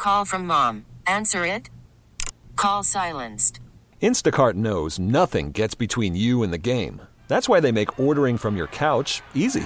Call from mom. Answer it. Call silenced. Instacart knows nothing gets between you and the game. That's why they make ordering from your couch easy.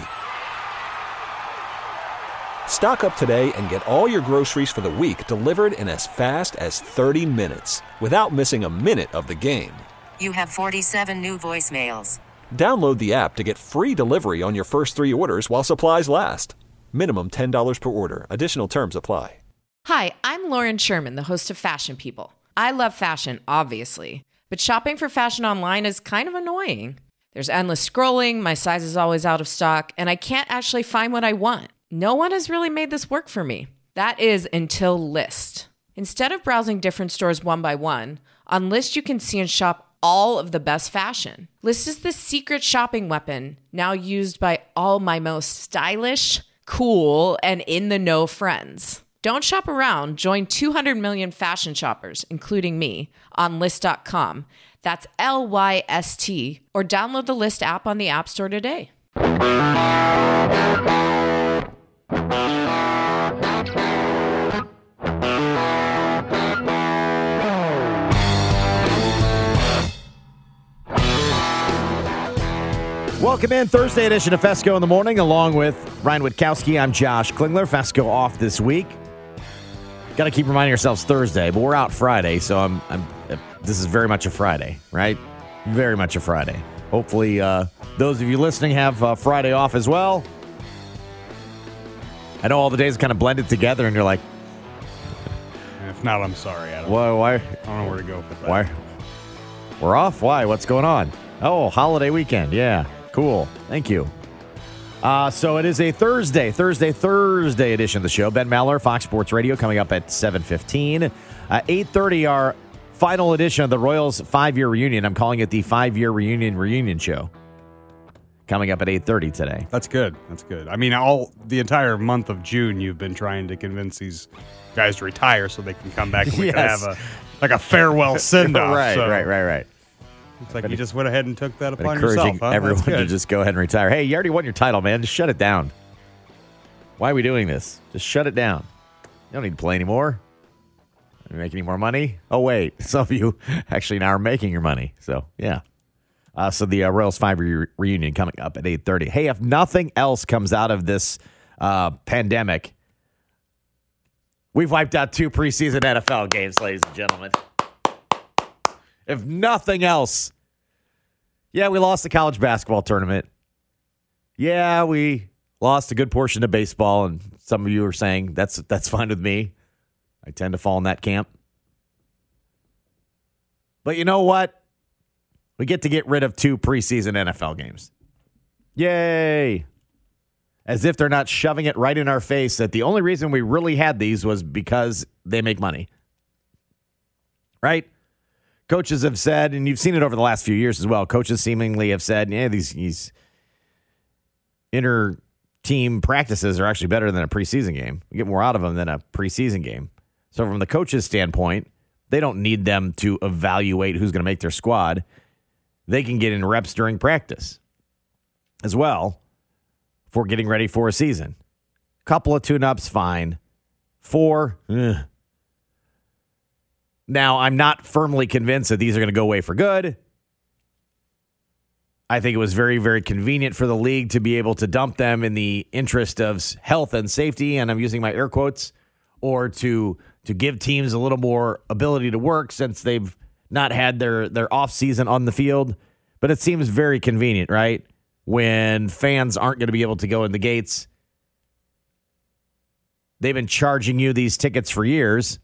Stock up today and get all your groceries for the week delivered in as fast as 30 minutes without missing a minute of the game. You have 47 new voicemails. Download the app to get free delivery on your first 3 orders while supplies last. Minimum $10 per order. Additional terms apply. Hi, I'm Lauren Sherman, the host of Fashion People. I love fashion, obviously, but shopping for fashion online is kind of annoying. There's endless scrolling, my size is always out of stock, and I can't actually find what I want. No one has really made this work for me. That is until Lyst. Instead of browsing different stores one by one, on Lyst you can see and shop all of the best fashion. Lyst is the secret shopping weapon now used by all my most stylish, cool, and in-the-know friends. Don't shop around. Join 200 million fashion shoppers, including me, on Lyst.com. That's Lyst, or download the Lyst app on the App Store today. Welcome in, Thursday edition of Fesco in the Morning, along with Ryan Witkowski. I'm Josh Klingler. Fesco off this week. Got to keep reminding ourselves Thursday, but we're out Friday, so this is very much a Friday, right? Very much a Friday. Hopefully, those of you listening have Friday off as well. I know all the days kind of blended together, and you're like, if not, I'm sorry. I don't why? I don't know where to go with that. Why? We're off? Why? What's going on? Oh, holiday weekend. Yeah, cool. Thank you. So it is a Thursday edition of the show. Ben Maller, Fox Sports Radio, coming up at 7:15. 8:30, our final edition of the Royals 5-year reunion. I'm calling it the 5-year reunion show. Coming up at 8:30 today. That's good. I mean, the entire month of June, you've been trying to convince these guys to retire so they can come back and we can have a farewell send-off. Right. It's like you just went ahead and took that upon encouraging yourself. Huh? Everyone to just go ahead and retire. Hey, you already won your title, man. Just shut it down. Why are we doing this? Just shut it down. You don't need to play anymore. Are you making any more money? Oh, wait. Some of you actually now are making your money. So, yeah. So the Royals 5-year reunion coming up at 8:30. Hey, if nothing else comes out of this pandemic, we've wiped out 2 preseason NFL games, ladies and gentlemen. If nothing else, yeah, we lost the college basketball tournament. Yeah, we lost a good portion of baseball, and some of you are saying that's fine with me. I tend to fall in that camp. But you know what? We get rid of 2 preseason NFL games. Yay! As if they're not shoving it right in our face that the only reason we really had these was because they make money. Right? Coaches have said, and you've seen it over the last few years as well, coaches seemingly have said, yeah, these inter-team practices are actually better than a preseason game. We get more out of them than a preseason game. So from the coach's standpoint, they don't need them to evaluate who's going to make their squad. They can get in reps during practice as well for getting ready for a season. Couple of tune-ups, fine. 4, Now, I'm not firmly convinced that these are going to go away for good. I think it was very, very convenient for the league to be able to dump them in the interest of health and safety, and I'm using my air quotes, or to give teams a little more ability to work since they've not had their off season on the field. But it seems very convenient, right? When fans aren't going to be able to go in the gates. They've been charging you these tickets for years.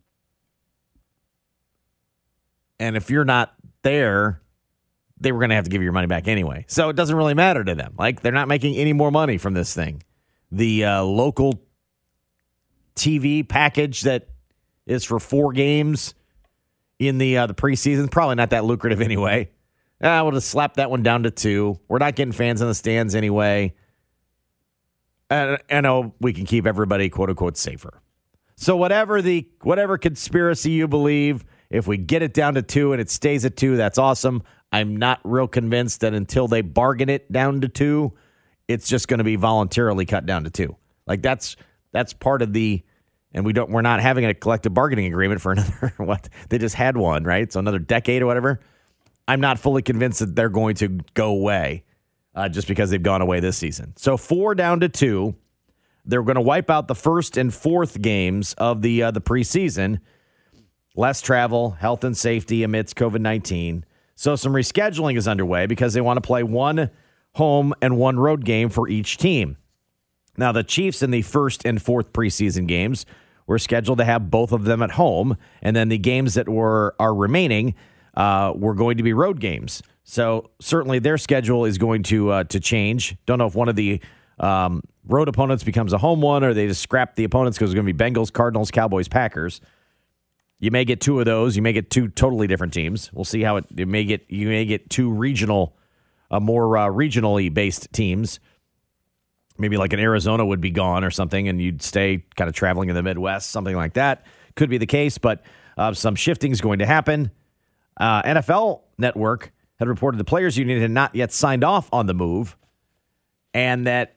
And if you're not there, they were going to have to give you your money back anyway. So it doesn't really matter to them. Like, they're not making any more money from this thing. The local TV package that is for 4 games in the preseason, probably not that lucrative anyway. We'll just slap that one down to 2. We're not getting fans in the stands anyway. I know we can keep everybody, quote unquote, safer. So whatever conspiracy you believe, if we get it down to 2 and it stays at 2, that's awesome. I'm not real convinced that until they bargain it down to 2, it's just going to be voluntarily cut down to 2. Like that's part of the and we're not having a collective bargaining agreement for another, what? They just had one, right? So another decade or whatever. I'm not fully convinced that they're going to go away just because they've gone away this season. So 4 down to 2. They're going to wipe out the first and fourth games of the preseason. Less travel, health and safety amidst COVID-19. So some rescheduling is underway because they want to play one home and one road game for each team. Now, the Chiefs in the first and fourth preseason games were scheduled to have both of them at home, and then the games that are remaining were going to be road games. So certainly their schedule is going to change. Don't know if one of the road opponents becomes a home one, or they just scrap the opponents because it's going to be Bengals, Cardinals, Cowboys, Packers. You may get 2 of those. You may get 2 totally different teams. We'll see how you may get 2 regional, more regionally based teams. Maybe like an Arizona would be gone or something, and you'd stay kind of traveling in the Midwest, something like that. Could be the case, but some shifting is going to happen. NFL Network had reported the Players Union had not yet signed off on the move, and that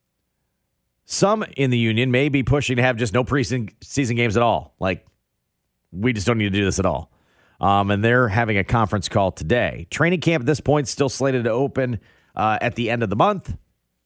some in the union may be pushing to have just no preseason games at all. Like, we just don't need to do this at all. And they're having a conference call today. Training camp at this point still slated to open at the end of the month.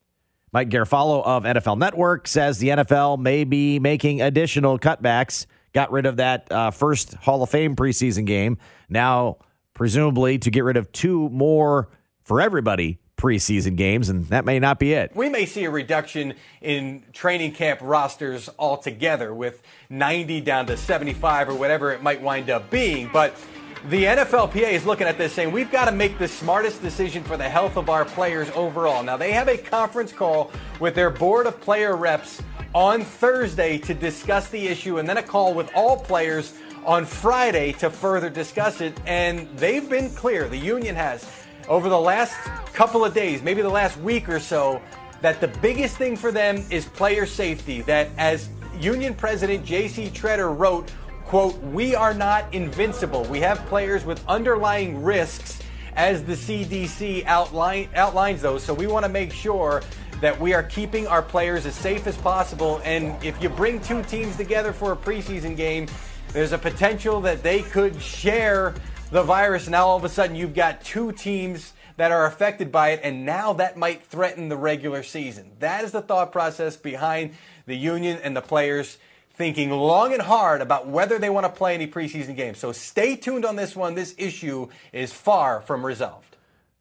Mike Garafolo of NFL Network says the NFL may be making additional cutbacks. Got rid of that first Hall of Fame preseason game. Now, presumably, to get rid of 2 more for everybody preseason games, and that may not be it. We may see a reduction in training camp rosters altogether, with 90 down to 75 or whatever it might wind up being. But the NFLPA is looking at this saying we've got to make the smartest decision for the health of our players overall. Now, they have a conference call with their board of player reps on Thursday to discuss the issue, and then a call with all players on Friday to further discuss it. And they've been clear, the union has, over the last couple of days, maybe the last week or so, that the biggest thing for them is player safety. That, as union president J.C. Treader wrote, quote, "We are not invincible. We have players with underlying risks, as the CDC outlines those. So we want to make sure that we are keeping our players as safe as possible. And if you bring 2 teams together for a preseason game, there's a potential that they could share the virus. Now all of a sudden you've got 2 teams that are affected by it, and now that might threaten the regular season." That is the thought process behind the union and the players thinking long and hard about whether they want to play any preseason games. So stay tuned on this one. This issue is far from resolved.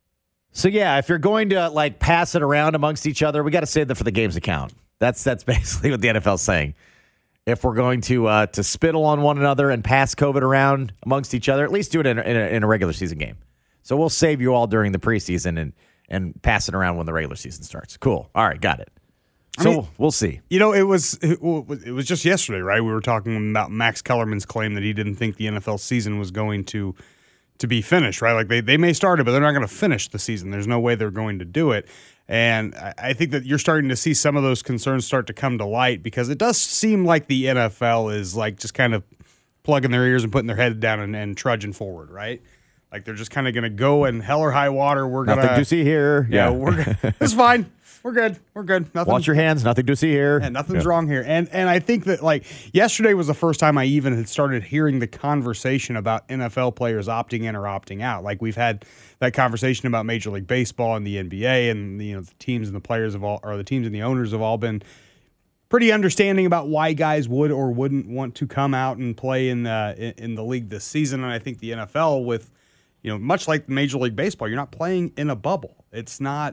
So, yeah, if you're going to, like, pass it around amongst each other, we got to save that for the games account. That's basically what the NFL's saying. If we're going to spittle on one another and pass COVID around amongst each other, at least do it in a regular season game. So we'll save you all during the preseason and pass it around when the regular season starts. Cool. All right, got it. So we'll see. You know, it was just yesterday, right? We were talking about Max Kellerman's claim that he didn't think the NFL season was going to be finished, right? Like they may start it, but they're not going to finish the season. There's no way they're going to do it. And I think that you're starting to see some of those concerns start to come to light, because it does seem like the NFL is like just kind of plugging their ears and putting their head down and trudging forward, right? Like they're just kind of going to go in hell or high water. We're going to nothing to see here. Yeah, it's fine. We're good. Nothing. Wash your hands. Nothing to see here. Yeah, nothing's wrong here. And I think that, like, yesterday was the first time I even had started hearing the conversation about NFL players opting in or opting out. Like, we've had that conversation about Major League Baseball and the NBA, and the teams and the players the teams and the owners have all been pretty understanding about why guys would or wouldn't want to come out and play in the league this season. And I think the NFL, with much like Major League Baseball, you're not playing in a bubble. It's not.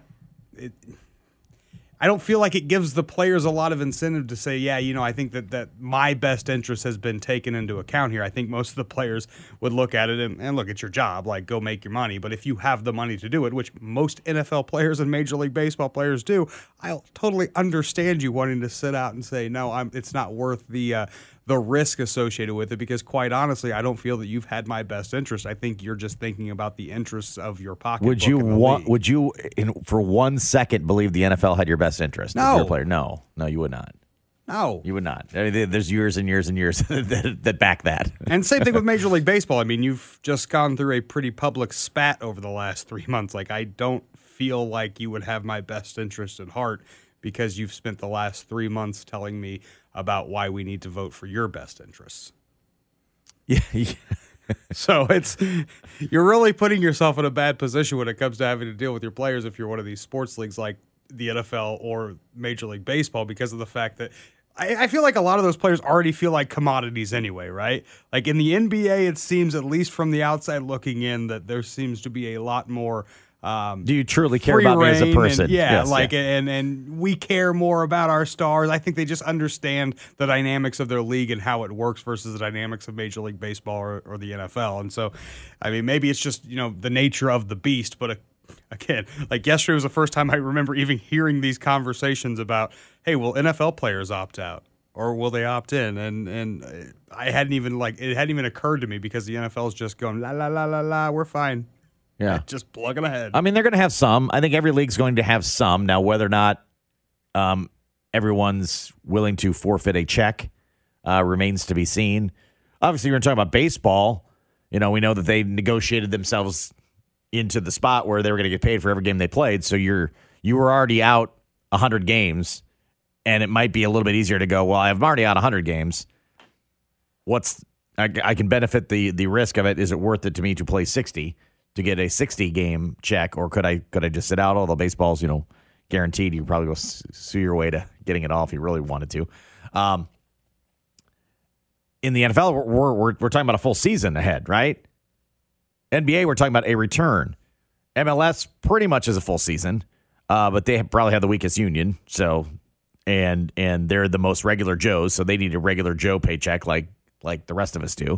I don't feel like it gives the players a lot of incentive to say, yeah, I think that my best interest has been taken into account here. I think most of the players would look at it and look, it's your job, like, go make your money. But if you have the money to do it, which most NFL players and Major League Baseball players do, I'll totally understand you wanting to sit out and say, no, it's not worth the risk associated with it, because quite honestly, I don't feel that you've had my best interest. I think you're just thinking about the interests of your pocketbook. Would you for 1 second believe the NFL had your best interest? No. As your player? No, you would not. No. You would not. I mean, there's years and years and years that back that. And same thing with Major League Baseball. I mean, you've just gone through a pretty public spat over the last 3 months. Like, I don't feel like you would have my best interest at heart, because you've spent the last 3 months telling me about why we need to vote for your best interests. Yeah. So you're really putting yourself in a bad position when it comes to having to deal with your players if you're one of these sports leagues like the NFL or Major League Baseball, because of the fact that I feel like a lot of those players already feel like commodities anyway, right? Like in the NBA, it seems, at least from the outside looking in, that there seems to be a lot more do you truly care about me as a person? And, and we care more about our stars. I think they just understand the dynamics of their league and how it works versus the dynamics of Major League Baseball or the NFL. And so, I mean, maybe it's just, the nature of the beast. But again, like yesterday was the first time I remember even hearing these conversations about, hey, will NFL players opt out? Or will they opt in? And it hadn't even occurred to me because the NFL is just going, la, la, la, la, la, we're fine. Yeah. Just plugging ahead. I mean, they're going to have some. I think every league's going to have some. Now, whether or not everyone's willing to forfeit a check remains to be seen. Obviously, you're going to talk about baseball. We know that they negotiated themselves into the spot where they were going to get paid for every game they played. So you were already out 100 games, and it might be a little bit easier to go, well, I'm already out 100 games. I can benefit the risk of it. Is it worth it to me to play 60? To get a 60-game check, or could I just sit out? Although baseball's, guaranteed, you probably go sue your way to getting it off if you really wanted to. In the NFL, we're talking about a full season ahead, right? NBA, we're talking about a return. MLS pretty much is a full season, but they probably have the weakest union, so and they're the most regular Joes, so they need a regular Joe paycheck like the rest of us do.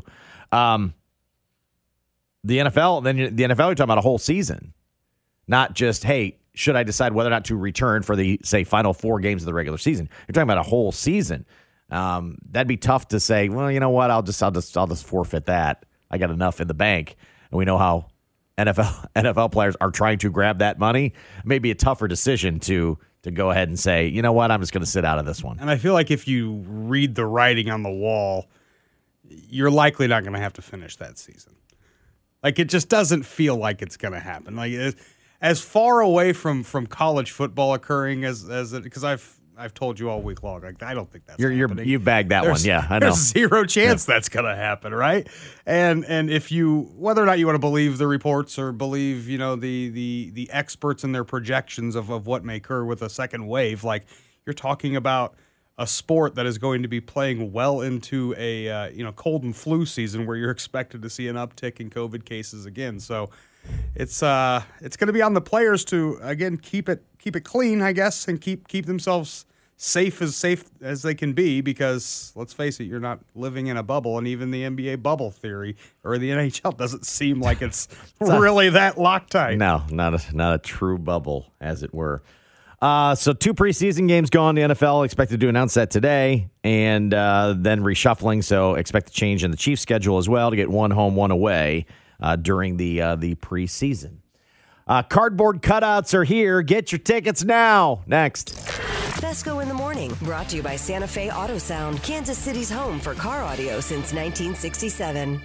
The NFL, you're talking about a whole season, not just, hey, should I decide whether or not to return for the, say, final 4 games of the regular season? You're talking about a whole season. That'd be tough to say, well, you know what, I'll just forfeit that. I got enough in the bank. And we know how NFL players are trying to grab that money. It may be a tougher decision to go ahead and say, you know what, I'm just going to sit out of this one. And I feel like if you read the writing on the wall, you're likely not going to have to finish that season. Like, it just doesn't feel like it's going to happen. Like, as far away from college football occurring as it, because I've told you all week long, like, I don't think that's happening. You bagged that one, yeah. I know. There's zero chance that's going to happen, right? And if you, whether or not you want to believe the reports or believe, the experts and their projections of what may occur with a second wave, like, you're talking about a sport that is going to be playing well into a cold and flu season where you're expected to see an uptick in COVID cases again. So it's going to be on the players to, again, keep it clean, I guess, and keep themselves safe as they can be, because let's face it, you're not living in a bubble, and even the NBA bubble theory or the NHL doesn't seem like it's really that Loctite. No, not a true bubble, as it were. So 2 preseason games gone. The NFL expected to announce that today, and then reshuffling. So expect a change in the Chiefs' schedule as well to get 1 home, 1 away during the preseason. Cardboard cutouts are here. Get your tickets now. Next. Fesco in the Morning, brought to you by Santa Fe Auto Sound, Kansas City's home for car audio since 1967.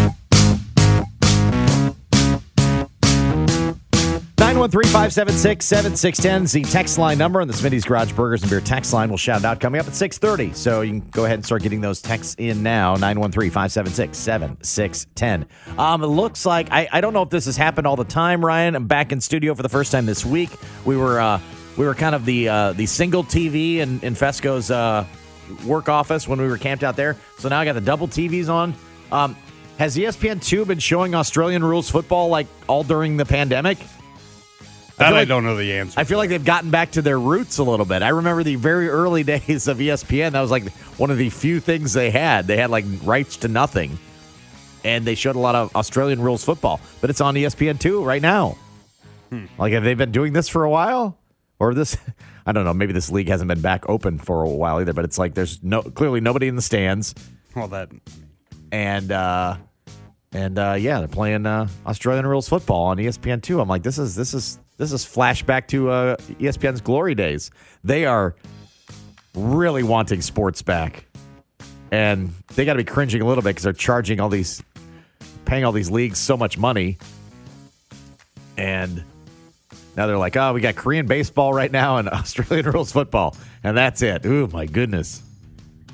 913-576-7610 is the text line number on the Smitty's Garage Burgers and Beer text line. We'll shout it out coming up at 6:30. So you can go ahead and start getting those texts in now. 913-576-7610. It looks like, I don't know if this has happened all the time, Ryan. I'm back in studio for the first time this week. We were kind of the single TV in Fesco's work office when we were camped out there. So now I got the double TVs on. Has ESPN2 been showing Australian rules football like all during the pandemic? I don't know the answer. I feel like they've gotten back to their roots a little bit. I remember the very early days of ESPN. That was like one of the few things they had. They had like rights to nothing. And they showed a lot of Australian rules football. But it's on ESPN2 right now. Like, have they been doing this for a while? Or this, I don't know, maybe this league hasn't been back open for a while either. But it's like there's clearly nobody in the stands. Well, that. And they're playing Australian rules football on ESPN2. I'm like, this is flashback to ESPN's glory days. They are really wanting sports back, and they got to be cringing a little bit because they're paying all these leagues so much money, and now they're like, oh, we got Korean baseball right now and Australian rules football, and that's it. Ooh, my goodness.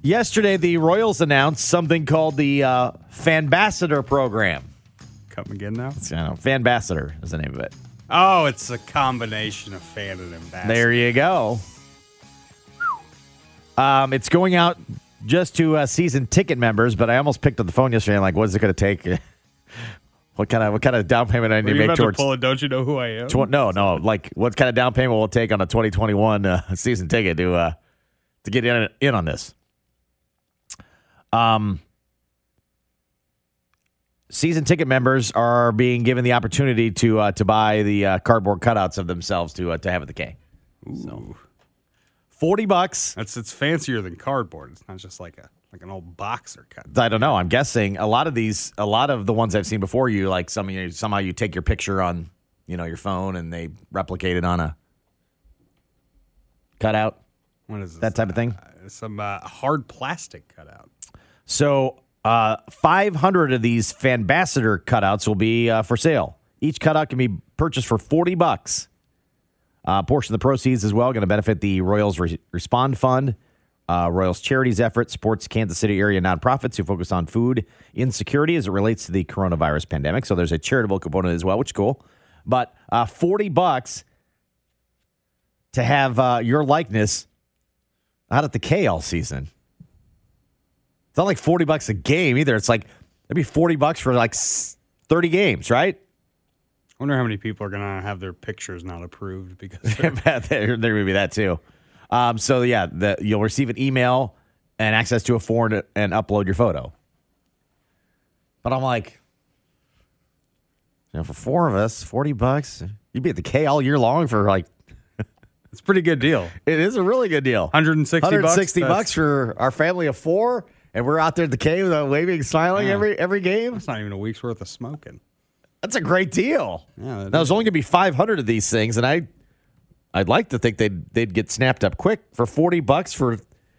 Yesterday, the Royals announced something called the Fanbassador program. Come again now? Fanbassador is the name of it. Oh, it's a combination of fan and ambassador. There you go. It's going out just to season ticket members, but I almost picked up the phone yesterday and like, what is it going to take? What kind of down payment I need to make towards? To pull it, don't you know who I am? No. Like, what kind of down payment will it take on a 2021 season ticket to get in on this? Season ticket members are being given the opportunity to buy the cardboard cutouts of themselves to have at the K. So, $40. It's fancier than cardboard. It's not just like an old boxer cut. I don't know. I'm guessing a lot of the ones I've seen before you, like somehow you take your picture on your phone and they replicate it on a cutout. What is this? That type of thing? Some hard plastic cutout. So 500 of these Fanbassador cutouts will be for sale. Each cutout can be purchased for $40. A portion of the proceeds as well going to benefit the Royals Respond Fund. Royals Charities effort supports Kansas City area nonprofits who focus on food insecurity as it relates to the coronavirus pandemic. So there's a charitable component as well, which is cool. But $40 to have your likeness out at the K all season. It's not like $40 a game either. It's like it'd be $40 for like 30 games, right? I wonder how many people are going to have their pictures not approved because there would be that too. So yeah, you'll receive an email and access to a form and upload your photo. But I'm like, for four of us, $40, you'd be at the K all year long for like. It's a pretty good deal. It is a really good deal. $160 for our family of four, and we're out there at the K without waving, smiling every game. That's not even a week's worth of smoking. That's a great deal. Yeah, now there's only going to be 500 of these things, and I'd like to think they'd get snapped up quick for $40 for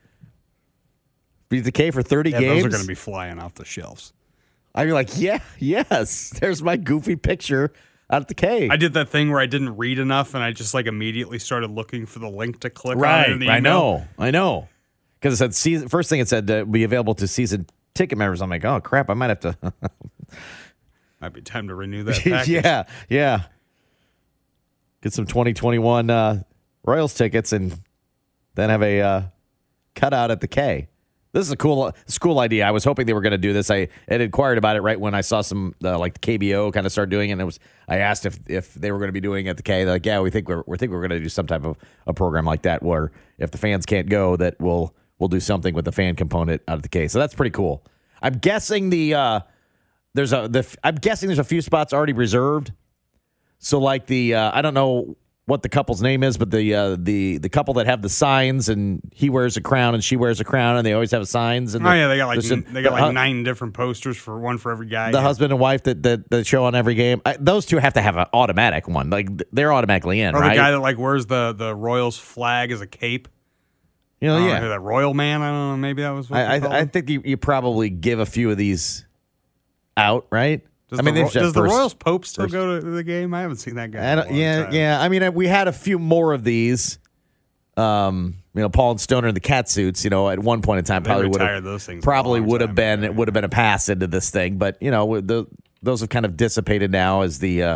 the K for 30 games. Those are going to be flying off the shelves. I'd be like, yes, there's my goofy picture out at the K. I did that thing where I didn't read enough, and I just like immediately started looking for the link to click right, on in the email. I know. Because it said first thing it said be available to season ticket members. I'm like, oh crap, I might have to. Might be time to renew that package. yeah. Get some 2021 Royals tickets and then have a cutout at the K. This is a cool idea. I was hoping they were going to do this. I had inquired about it right when I saw some like the KBO kind of start doing it. And I asked if they were going to be doing it at the K. They're like, yeah, we think we're going to do some type of a program like that where if the fans can't go, that we'll do something with the fan component out of the K. So that's pretty cool. I'm guessing there's a few spots already reserved. So like I don't know what the couple's name is, but the couple that have the signs and he wears a crown and she wears a crown and they always have signs. And they got 9 different posters for one for every guy. The husband and wife that show on every game. Those two have to have an automatic one. Like they're automatically in, right? Or the guy that like wears the Royals flag as a cape. That Royal Man. I don't know. Maybe that was what I think you probably give a few of these out, right? Does the Royals Pope still go to the game? I haven't seen that guy. Yeah. I mean, we had a few more of these. Paul and Stoner in the cat suits. At one point in time, probably would have been a pass into this thing. But those have kind of dissipated now as the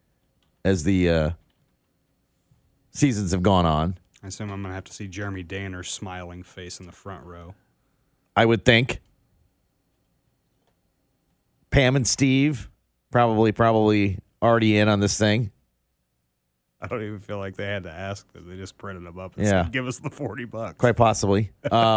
seasons have gone on. I assume I'm going to have to see Jeremy Danner's smiling face in the front row. I would think. Pam and Steve probably already in on this thing. I don't even feel like they had to ask them. They just printed them up and said, give us the $40. Quite possibly.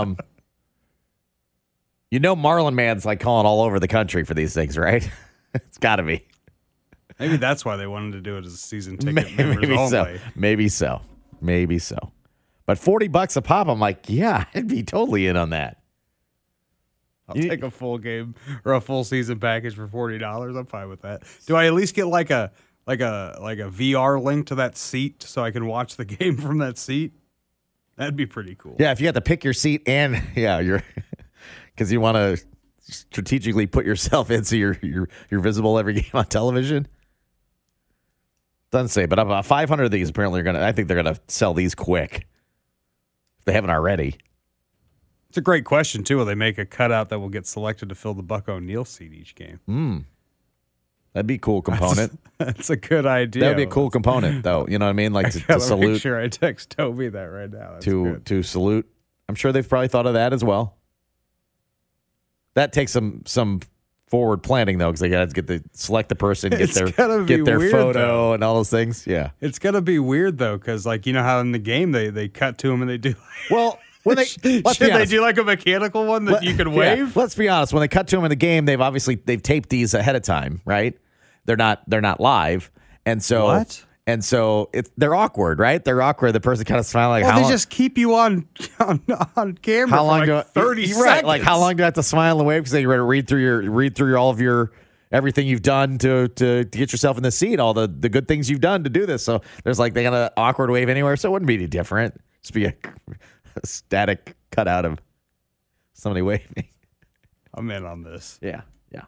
Marlon Man's like calling all over the country for these things, right? It's got to be. Maybe that's why they wanted to do it as a season ticket members only. Maybe so. But $40 a pop, I'm like, yeah, I'd be totally in on that. I'll take a full game or a full season package for $40. I'm fine with that. Do I at least get like a VR link to that seat so I can watch the game from that seat? That'd be pretty cool. Yeah, if you have to pick your seat and you're because you want to strategically put yourself in so you're visible every game on television. Doesn't say, but about 500 of these apparently I think they're gonna sell these quick if they haven't already. It's a great question, too. Will they make a cutout that will get selected to fill the Buck O'Neil seat each game? That'd be a cool component. That's a good idea. That'd be a cool component, though. You know what I mean? Like to Make salute. sure I text Toby that right now. That's good. To salute. I'm sure they've probably thought of that as well. That takes some forward planning though, because they got to select the person, get their weird, photo though. and all those things. Yeah, it's gonna be weird though, because like you know how in the game they cut to him and they do. Well, when they they do like a mechanical one that you can wave. Yeah, let's be honest. When they cut to him in the game, they've taped these ahead of time, right? They're not live, and so what? And so they're awkward, right? They're awkward. The person kind of smiling. Well, they just keep you on camera how long for like 30 seconds. Right, like how long do I have to smile and wave because they read through all of your everything you've done to get yourself in the seat, all the good things you've done to do this. So there's like they got an awkward wave anywhere, so it wouldn't be any different. Just be a static cutout of somebody waving. I'm in on this. Yeah.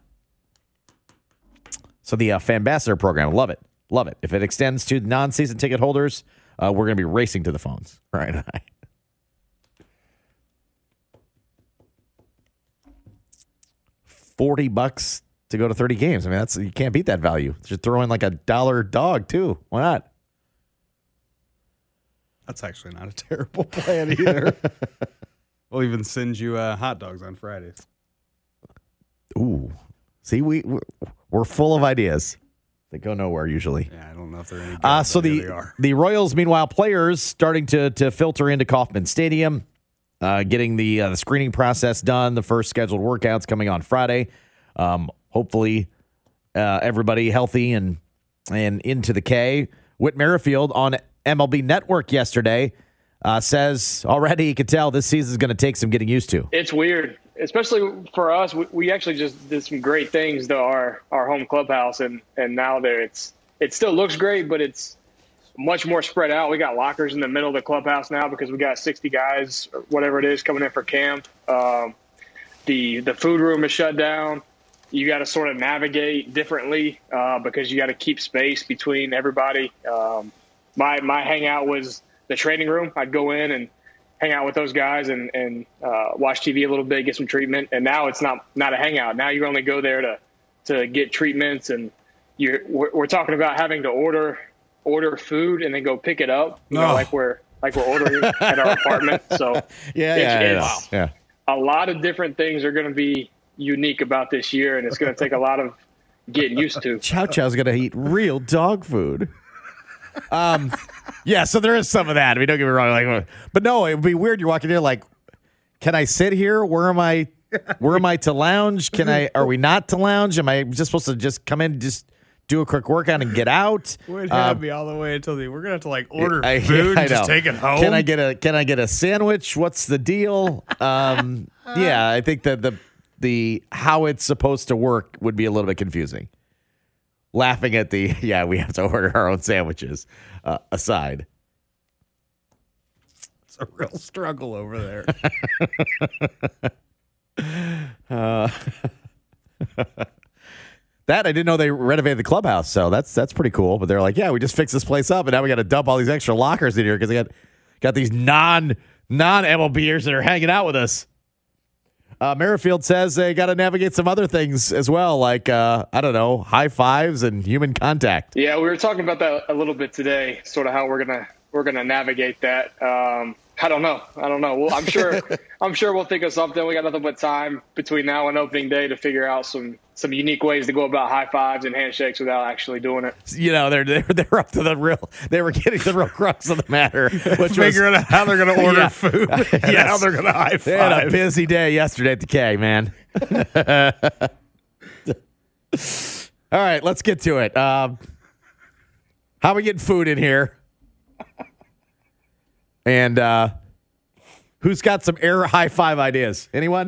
So the Fanbassador program, love it. If it extends to non-season ticket holders, we're going to be racing to the phones. Right. $40 to go to 30 games. I mean, you can't beat that value. Just throw in like $1 dog too. Why not? That's actually not a terrible plan either. We'll even send you hot dogs on Fridays. Ooh, see, we're full of ideas. They go nowhere usually. Yeah, I don't know if they're any good. So the Royals, meanwhile, players starting to filter into Kauffman Stadium, getting the screening process done. The first scheduled workouts coming on Friday. Hopefully, everybody healthy and into the K. Whit Merrifield on MLB Network yesterday says already he could tell this season is going to take some getting used to. It's weird, especially for us. We actually just did some great things to our home clubhouse, and now it still looks great, but it's much more spread out. We got lockers in the middle of the clubhouse now because we got 60 guys or whatever it is coming in for camp. The food room is shut down. You got to sort of navigate differently because you got to keep space between everybody. My hangout was the training room. I'd go in and hang out with those guys and watch TV a little bit, get some treatment. And now it's not a hangout. Now you only go there to get treatments, and we're talking about having to order food and then go pick it up. You know, like we're ordering at our apartment. So yeah. A lot of different things are going to be unique about this year, and it's going to take a lot of getting used to. Chow Chow's going to eat real dog food. Yeah, so there is some of that. I mean, don't get me wrong. But no, it would be weird. You're walking in like, can I sit here? Where am I to lounge? Are we not to lounge? Am I just supposed to just come in, just do a quick workout and get out? Would have me all the way until we're gonna have to like order food and just take it home. Can I get a sandwich? What's the deal? Yeah, I think that the how it's supposed to work would be a little bit confusing. Laughing at we have to order our own sandwiches aside. It's a real struggle over there. That I didn't know they renovated the clubhouse, so that's pretty cool. But they're like, yeah, we just fixed this place up, and now we got to dump all these extra lockers in here because they got these non MLBers that are hanging out with us. Merrifield says they got to navigate some other things as well, like I don't know, high fives and human contact. Yeah, we were talking about that a little bit today, sort of how we're gonna navigate that. I don't know. Well, I'm sure we'll think of something. We got nothing but time between now and opening day to figure out some unique ways to go about high fives and handshakes without actually doing it. You know, they're up to they were getting the real crux of the matter, which figuring out how they're going to order food and how they're going to high five. They had a busy day yesterday at the K, man. All right, let's get to it. How are we getting food in here? And who's got some air high five ideas? Anyone?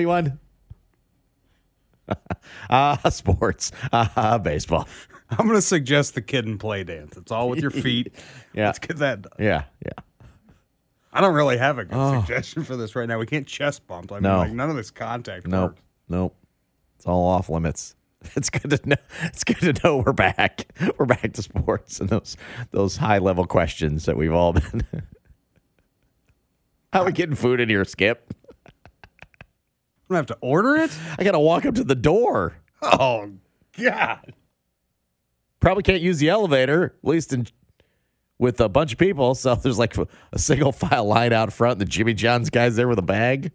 Sports. Baseball. I'm going to suggest the kid and play dance. It's all with your feet. Yeah. Let's get that done. Yeah. I don't really have a good suggestion for this right now. We can't chest bump. I mean, none of this contact works. Nope. It's all off limits. It's good to know. It's good to know we're back. We're back to sports and those high level questions that we've all been. How are we getting food in here, Skip? don't have to order it? I got to walk up to the door. Oh, God. Probably can't use the elevator, at least with a bunch of people. So there's like a single file line out front. And the Jimmy John's guy's there with a bag.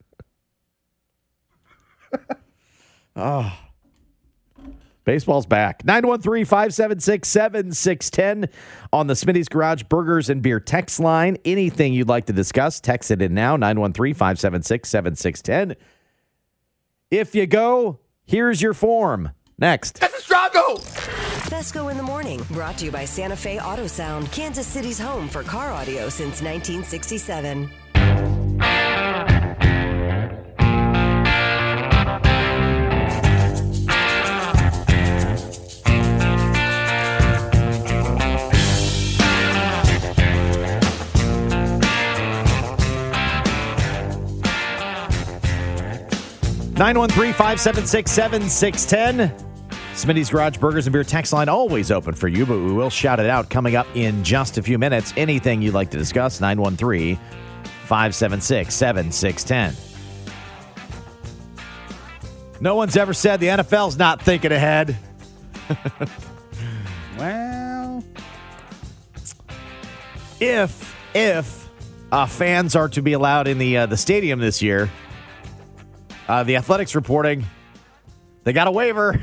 Oh. Baseball's back. 913-576-7610 on the Smitty's Garage Burgers and Beer text line. Anything you'd like to discuss, text it in now, 913-576-7610. If you go, here's your form. Next. That's a struggle! Fesco in the Morning, brought to you by Santa Fe Auto Sound, Kansas City's home for car audio since 1967. 913-576-7610. Smitty's Garage Burgers and Beer text line always open for you, but we will shout it out coming up in just a few minutes. Anything you'd like to discuss, 913-576-7610. No one's ever said the NFL's not thinking ahead. Well, if fans are to be allowed in the stadium this year, the Athletics reporting they got a waiver.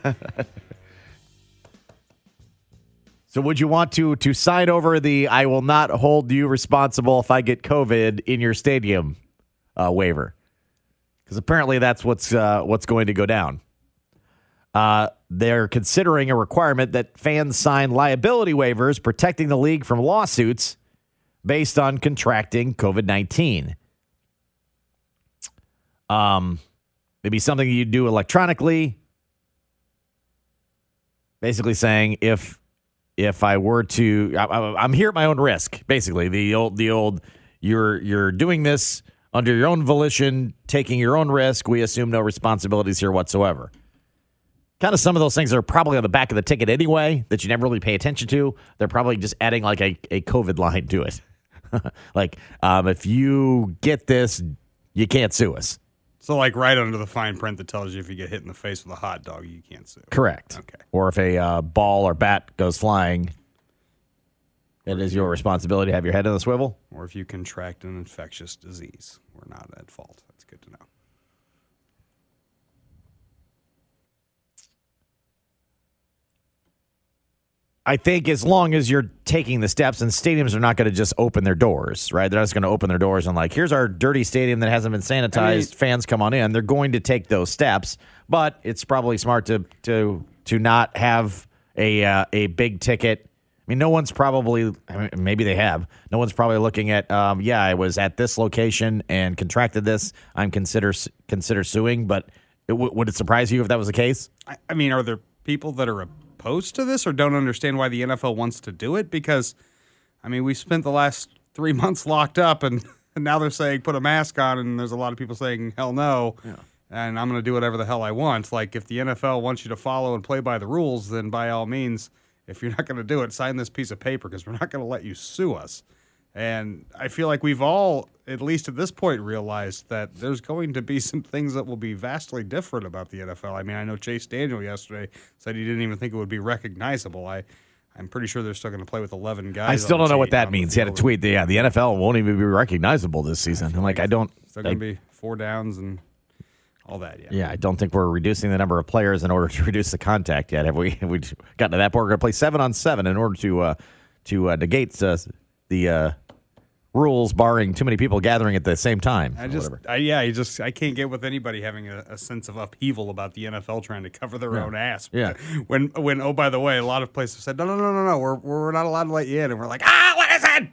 So would you want to sign over the "I will not hold you responsible if I get COVID in your stadium" waiver? Because apparently that's what's going to go down. They're considering a requirement that fans sign liability waivers protecting the league from lawsuits based on contracting COVID-19. Maybe something you do electronically. Basically saying if I were to, I'm here at my own risk. Basically, the old you're doing this under your own volition, taking your own risk. We assume no responsibilities here whatsoever. Kind of some of those things are probably on the back of the ticket anyway that you never really pay attention to. They're probably just adding like a COVID line to it. Like if you get this, you can't sue us. So, like, right under the fine print that tells you if you get hit in the face with a hot dog, you can't sue. Correct. Okay. Or if a ball or bat goes flying, it is your responsibility to have your head in the swivel. Or if you contract an infectious disease, we're not at fault. That's good to know. I think as long as you're taking the steps, and stadiums are not going to just open their doors, right? They're just going to open their doors and like, here's our dirty stadium that hasn't been sanitized. Fans come on in. They're going to take those steps, but it's probably smart to not have a big ticket. I mean, no one's probably, maybe they have. No one's probably looking at, I was at this location and contracted this. I'm consider suing, but would it surprise you if that was the case? I mean, are there people that are opposed to this or don't understand why the NFL wants to do it? Because, I mean, we spent the last 3 months locked up, and now they're saying put a mask on, and there's a lot of people saying hell no, and I'm going to do whatever the hell I want. Like, if the NFL wants you to follow and play by the rules, then by all means, if you're not going to do it, sign this piece of paper because we're not going to let you sue us. And I feel like we've all, at least at this point, realized that there's going to be some things that will be vastly different about the NFL. I mean, I know Chase Daniel yesterday said he didn't even think it would be recognizable. I'm pretty sure they're still going to play with 11 guys. I still don't know what that means. He had a tweet. The NFL won't even be recognizable this season. I'm like, I don't. Still going to be 4 downs and all that. Yeah, I don't think we're reducing the number of players in order to reduce the contact yet. Have we gotten to that point? We're going to play 7-on-7 in order to negate the rules barring too many people gathering at the same time. I can't get with anybody having a sense of upheaval about the NFL trying to cover their own ass. Yeah. When oh, by the way, a lot of places said no, we're not allowed to let you in, and we're like, what is it?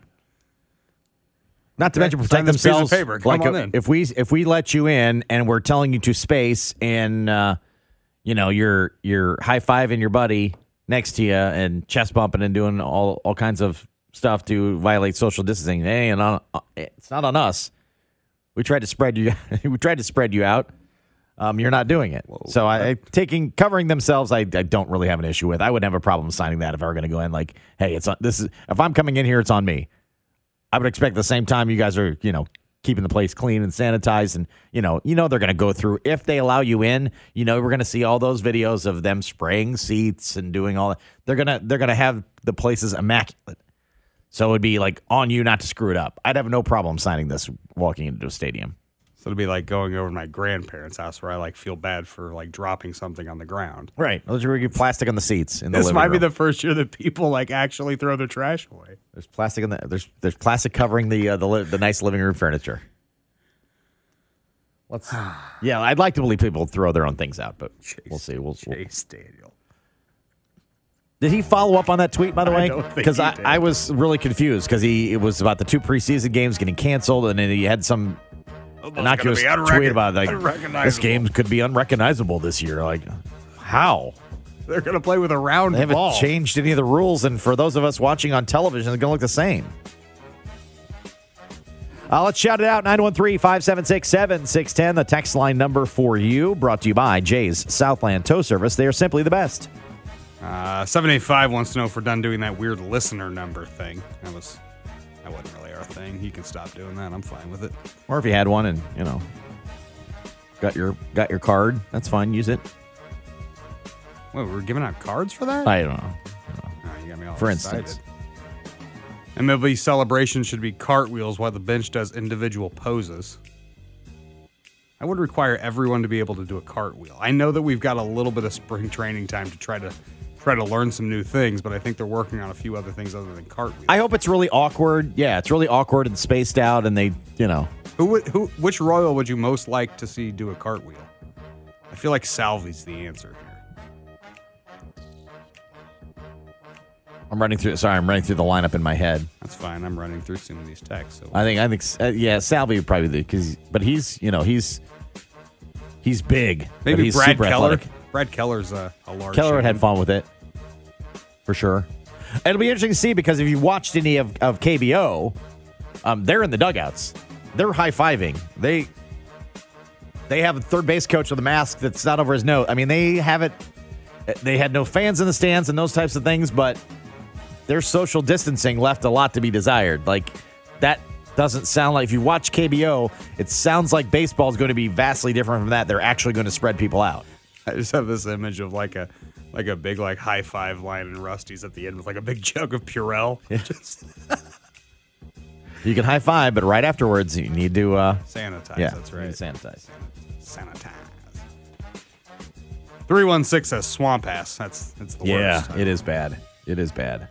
Not to mention protect themselves. Piece of paper. Come on in. If we let you in and we're telling you to space and you're high-fiving your buddy next to you and chest bumping and doing all kinds of stuff to violate social distancing. Hey, and it's not on us. We tried to spread you. We tried to spread you out. You're not doing it. Whoa. So covering themselves. I don't really have an issue with. I wouldn't have a problem signing that if I were going to go in. Like, hey, if I'm coming in here, it's on me. I would expect the same time you guys are keeping the place clean and sanitized. And, you know they're going to go through, if they allow you in, we're going to see all those videos of them spraying seats and doing all that. They're going to have the places immaculate. So it would be like on you not to screw it up. I'd have no problem signing this walking into a stadium. So it'd be like going over to my grandparents' house where I like feel bad for like dropping something on the ground. Right. Those are plastic on the seats in the This living might room. be the first year that people like actually throw their trash away. There's plastic in there's plastic covering the nice living room furniture. Yeah, I'd like to believe people throw their own things out, but we'll see. Chase Daniel. Did he follow up on that tweet, by the way? I don't think Because he did. I was really confused because it was about the 2 preseason games getting canceled, and then he had some innocuous tweet about like this game could be unrecognizable this year. Like, how? They're going to play with a round They haven't ball. changed any of the rules, and for those of us watching on television, they're going to look the same. Let's shout it out, 913-576-7610, the text line number for you, brought to you by Jay's Southland Tow Service. They are simply the best. 785 wants to know if we're done doing that weird listener number thing. That wasn't really our thing. You can stop doing that. I'm fine with it. Or if you had one and, got your card, that's fine. Use it. Wait, we're giving out cards for that? I don't know. Oh, you got me all For excited. instance. MLB celebration should be cartwheels while the bench does individual poses. I would require everyone to be able to do a cartwheel. I know that we've got a little bit of spring training time to try to learn some new things, but I think they're working on a few other things other than cartwheels. I hope it's really awkward. Yeah, it's really awkward and spaced out, and they, Which Royal would you most like to see do a cartwheel? I feel like Salvi's the answer here. I'm running through the lineup in my head. That's fine. I'm running through some of these texts. So. I think, Salvi would probably be, but he's big. Maybe but he's Brad super Keller. athletic. Brad Keller's a large. Keller would human. have fun with it, for sure. It'll be interesting to see because if you watched any of KBO, they're in the dugouts. They're high-fiving. They have a third base coach with a mask that's not over his nose. I mean, they had no fans in the stands and those types of things, but their social distancing left a lot to be desired. Like, that doesn't sound like, if you watch KBO, it sounds like baseball is going to be vastly different from that. They're actually going to spread people out. I just have this image of like a big like high five line in Rusty's at the end with like a big jug of Purell. Just You can high five, but right afterwards you need to sanitize. Yeah, That's right. you need to sanitize. Sanitize. 316 says swamp ass. That's the worst. It is bad. It is bad.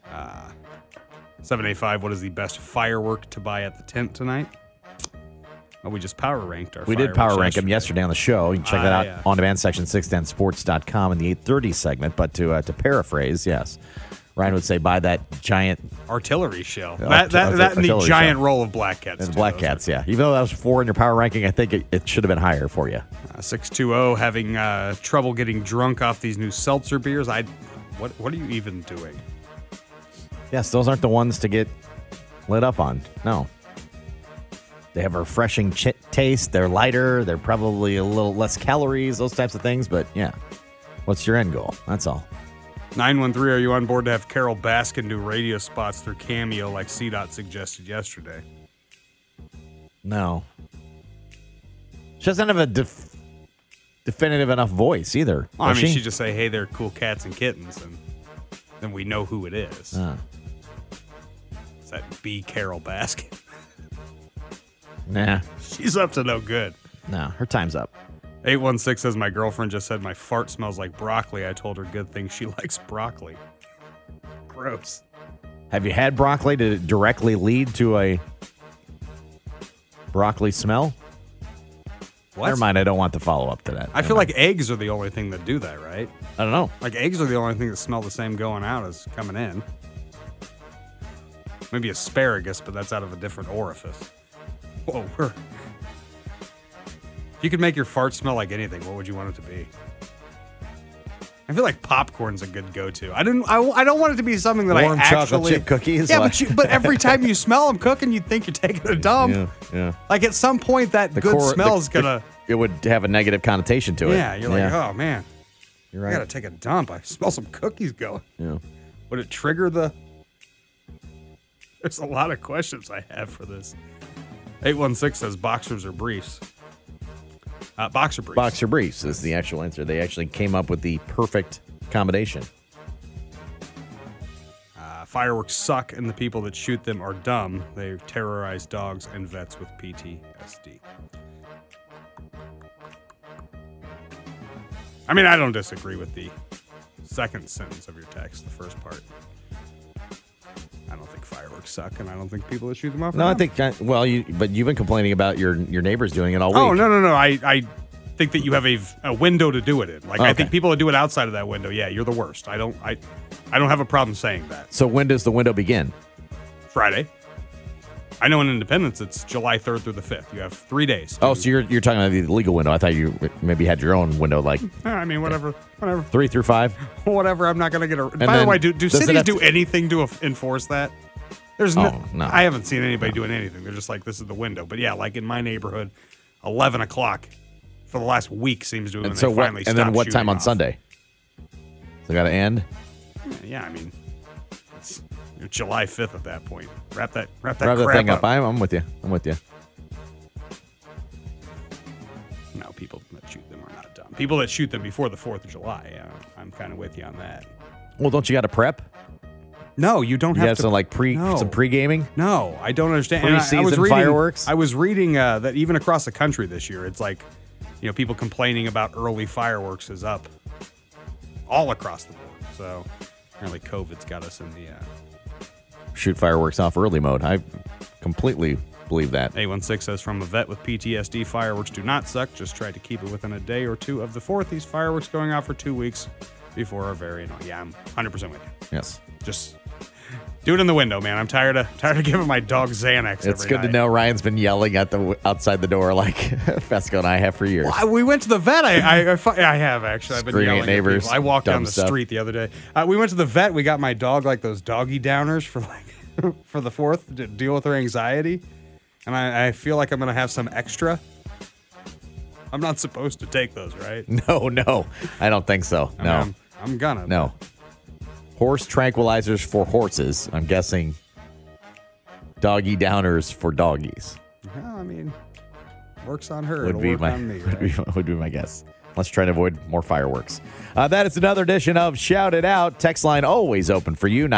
785. What is the best firework to buy at the tent tonight? Oh, we just power ranked our. We did power rank them yesterday on the show. You can check that out yeah. on demand section 610sports.com in the 8:30 segment. But to paraphrase, yes, Ryan would say buy that giant artillery shell. Art- That and the artillery giant shell. roll of Black Cats. and too. Black Those Cats. Yeah, even though that was 4 in your power ranking, I think it should have been higher for you. 620 having trouble getting drunk off these new seltzer beers. What are you even doing? Yes, those aren't the ones to get lit up on. No. They have a refreshing taste. They're lighter. They're probably a little less calories, those types of things. But, yeah, what's your end goal? That's all. 913, are you on board to have Carol Baskin do radio spots through Cameo like CDOT suggested yesterday? No. She doesn't have a definitive enough voice either. I does mean, she? she just say, hey, they're cool cats and kittens, and then we know who it is. It's that B. Carol Baskin. Nah. She's up to no good. No, her time's up. 816 says, my girlfriend just said my fart smells like broccoli. I told her good thing she likes broccoli. Gross. Have you had broccoli? Did it directly lead to a broccoli smell? What? Never mind, I don't want the follow-up to that. I feel like eggs are the only thing that do that, right? I don't know. Like eggs are the only thing that smell the same going out as coming in. Maybe asparagus, but that's out of a different orifice. Whoa, if you could make your fart smell like anything, what would you want it to be? I feel like popcorn's a good go-to. I don't want it to be something that Warm I actually... chocolate chip cookies? Yeah, but every time you smell them cooking, you'd think you're taking a dump. Yeah. Like at some point, that good smell's gonna... It would have a negative connotation to it. Yeah, you're like, oh man, You're I right. gotta take a dump. I smell some cookies going. Yeah. Would it trigger the... There's a lot of questions I have for this. 816 says boxers or briefs. Boxer briefs. Boxer briefs is the actual answer. They actually came up with the perfect combination. Fireworks suck, and the people that shoot them are dumb. They terrorize dogs and vets with PTSD. I mean, I don't disagree with the second sentence of your text, the first part. I don't think fireworks suck, and I don't think people that shoot them off. No, I think, but you've been complaining about your neighbors doing it all week. Oh, no. I think that you have a window to do it in. Like, I think people that do it outside of that window, yeah, you're the worst. I don't have a problem saying that. So when does the window begin? Friday. I know in Independence it's July 3rd through the 5th. You have 3 days. Oh, so you're talking about the legal window. I thought you maybe had your own window, like. I mean, whatever. 3 through 5. Whatever. I'm not going to get a. By the way, do cities do anything to enforce that? There's no. I haven't seen anybody doing anything. They're just like, this is the window. But yeah, like in my neighborhood, 11 o'clock for the last week seems to have. And so what? And then what time on Sunday? So got to end. Yeah, I mean, it's July 5th at that point. Wrap that thing up. I'm with you. No, people that shoot them are not dumb. People that shoot them before the 4th of July, I'm kind of with you on that. Well, don't you got to prep? No, you don't have to. Some like some pre-gaming? No, I don't understand. Pre-season fireworks? I was reading that even across the country this year, it's like, people complaining about early fireworks is up all across the board. So apparently COVID's got us in the shoot fireworks off early mode. I completely believe that. 816 says, from a vet with PTSD, fireworks do not suck. Just try to keep it within a day or two of the 4th. These fireworks going off for 2 weeks before are very annoying. Yeah, I'm 100% with you. Yes. Just do it in the window, man. I'm tired of giving my dog Xanax. It's good to know Ryan's been yelling at outside the door like Fesco and I have for years. Well, we went to the vet. I have actually. I've been yelling at neighbors. I walked down the street the other day. We went to the vet. We got my dog like those doggy downers for for the 4th to deal with her anxiety, and I feel like I'm gonna have some extra. I'm not supposed to take those, right? No, I don't think so. No, I'm gonna. No. Horse tranquilizers for horses. I'm guessing doggy downers for doggies. Well, I mean, works on her. Would be my guess. Let's try to avoid more fireworks. That is another edition of Shout It Out. Text line always open for you,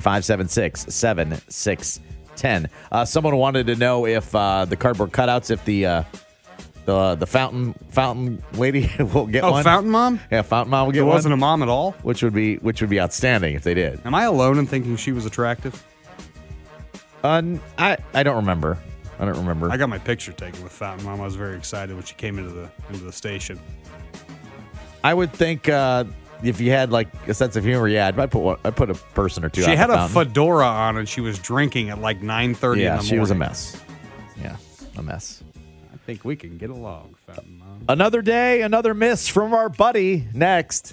913-576-7610. Someone wanted to know if the cardboard cutouts, if the fountain lady will get one. Oh, Fountain Mom? Yeah, Fountain Mom will get one. It wasn't a mom at all? Which would be outstanding if they did. Am I alone in thinking she was attractive? I don't remember. I got my picture taken with Fountain Mom. I was very excited when she came into the station. I would think if you had like a sense of humor, yeah, I put a person or two. She had a fountain. fedora on and she was drinking at like 9:30 in the morning. Yeah, she was a mess. Yeah, a mess. I think we can get along, Fountain Mom. Another day, another miss from our buddy. Next.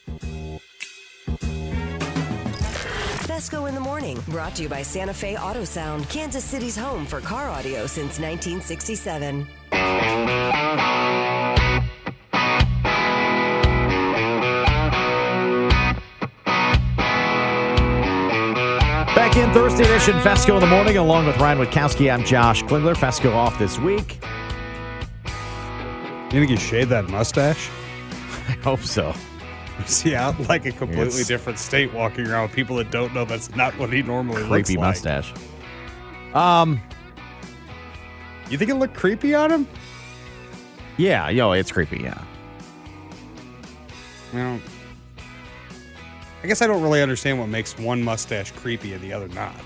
Fesco in the Morning, brought to you by Santa Fe Auto Sound, Kansas City's home for car audio since 1967. Back in Thursday edition, Fesco in the Morning, along with Ryan Witkowski. I'm Josh Klingler. Fesco off this week. You think you shaved that mustache? I hope so. See, out like a completely different state, walking around with people that don't know that's not what he normally looks like. Creepy mustache. You think it looked creepy on him? Yeah, it's creepy, yeah. I guess I don't really understand what makes one mustache creepy and the other not.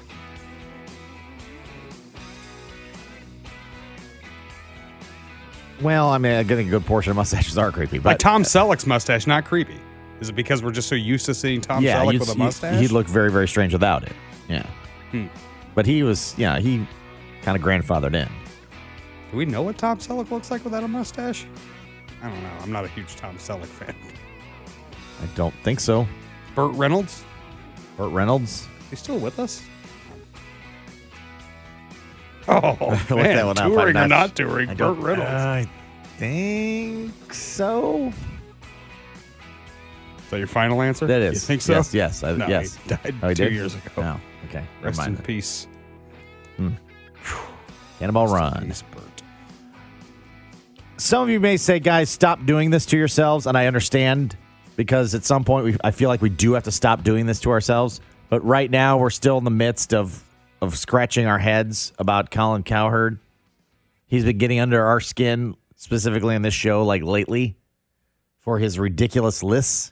Well, I mean, I think a good portion of mustaches are creepy. But like Tom Selleck's mustache, not creepy. Is it because we're just so used to seeing Tom Selleck with a mustache? He'd look very, very strange without it. Yeah. But he was, he kind of grandfathered in. Do we know what Tom Selleck looks like without a mustache? I don't know. I'm not a huge Tom Selleck fan. I don't think so. Burt Reynolds? Is he still with us? Oh, man, that touring or not touring, Burt Reynolds. I think so. Is that your final answer? That is. You think so? Yes. No, yes. he died 2 years ago. Oh, okay. Rest in peace. Cannonball Run. Some of you may say, guys, stop doing this to yourselves, and I understand because at some point I feel like we do have to stop doing this to ourselves. But right now we're still in the midst of scratching our heads about Colin Cowherd. He's been getting under our skin, specifically on this show, like lately, for his ridiculous lists.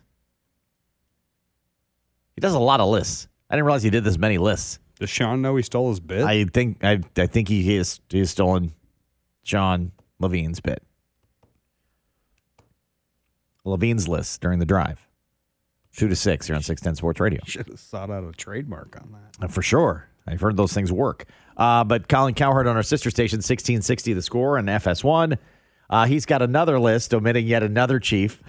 He does a lot of lists. I didn't realize he did this many lists. Does Sean know he stole his bit? I think he has stolen Sean Levine's bit. Levine's list during the drive. 2 to 6 here on 610 Sports Radio. Should have sought out a trademark on that. For sure. I've heard those things work. But Colin Cowherd on our sister station, 1660 The Score and FS1. He's got another list omitting yet another Chief.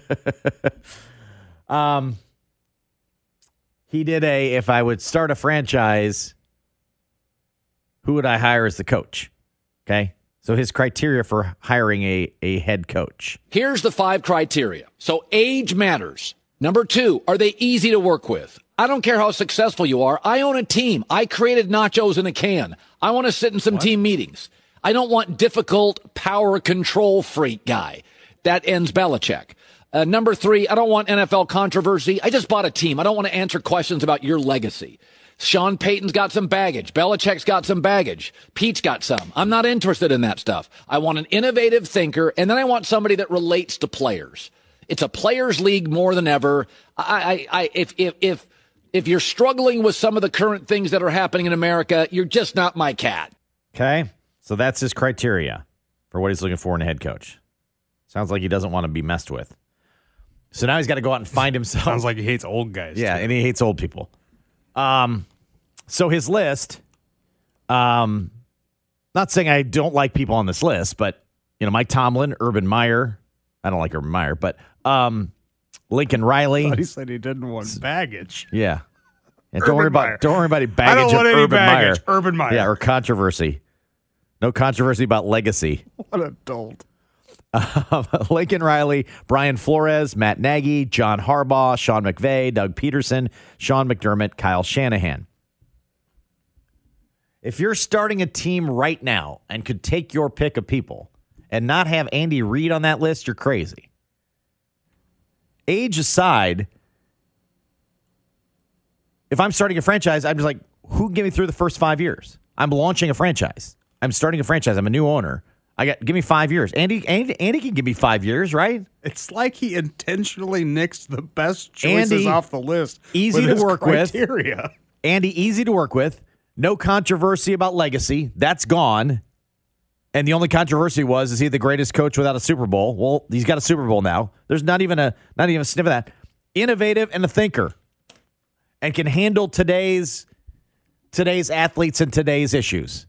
He did if I would start a franchise, who would I hire as the coach? Okay. So his criteria for hiring a head coach. Here's the 5 criteria. So age matters. Number 2, are they easy to work with? I don't care how successful you are. I own a team. I created nachos in a can. I want to sit in some team meetings. I don't want difficult power control freak guy. That ends Belichick. Number 3, I don't want NFL controversy. I just bought a team. I don't want to answer questions about your legacy. Sean Payton's got some baggage. Belichick's got some baggage. Pete's got some. I'm not interested in that stuff. I want an innovative thinker, and then I want somebody that relates to players. It's a players' league more than ever. If you're struggling with some of the current things that are happening in America, you're just not my cat. Okay, so that's his criteria for what he's looking for in a head coach. Sounds like he doesn't want to be messed with. So now he's got to go out and find himself. Sounds like he hates old guys. Yeah, too. and he hates old people. So his list, not saying I don't like people on this list, but, Mike Tomlin, Urban Meyer. I don't like Urban Meyer, but Lincoln Riley. I thought he said he didn't want baggage. Yeah. And don't worry about any baggage. I don't want any Urban baggage. Meyer. Urban Meyer. Yeah, or controversy. No controversy about legacy. What a dolt. Lincoln Riley, Brian Flores, Matt Nagy, John Harbaugh, Sean McVay, Doug Peterson, Sean McDermott, Kyle Shanahan. If you're starting a team right now and could take your pick of people and not have Andy Reid on that list, you're crazy. Age aside, if I'm starting a franchise, I'm just like, who can get me through the first 5 years? I'm launching a franchise. I'm starting a franchise. I'm a new owner. Give me 5 years. Andy can give me 5 years, right? It's like he intentionally nixed the best choices off the list. Easy to work criteria. with. Andy, easy to work with. No controversy about legacy. That's gone. And the only controversy is he the greatest coach without a Super Bowl? Well, he's got a Super Bowl now. There's not even a sniff of that. Innovative and a thinker, and can handle today's athletes and today's issues.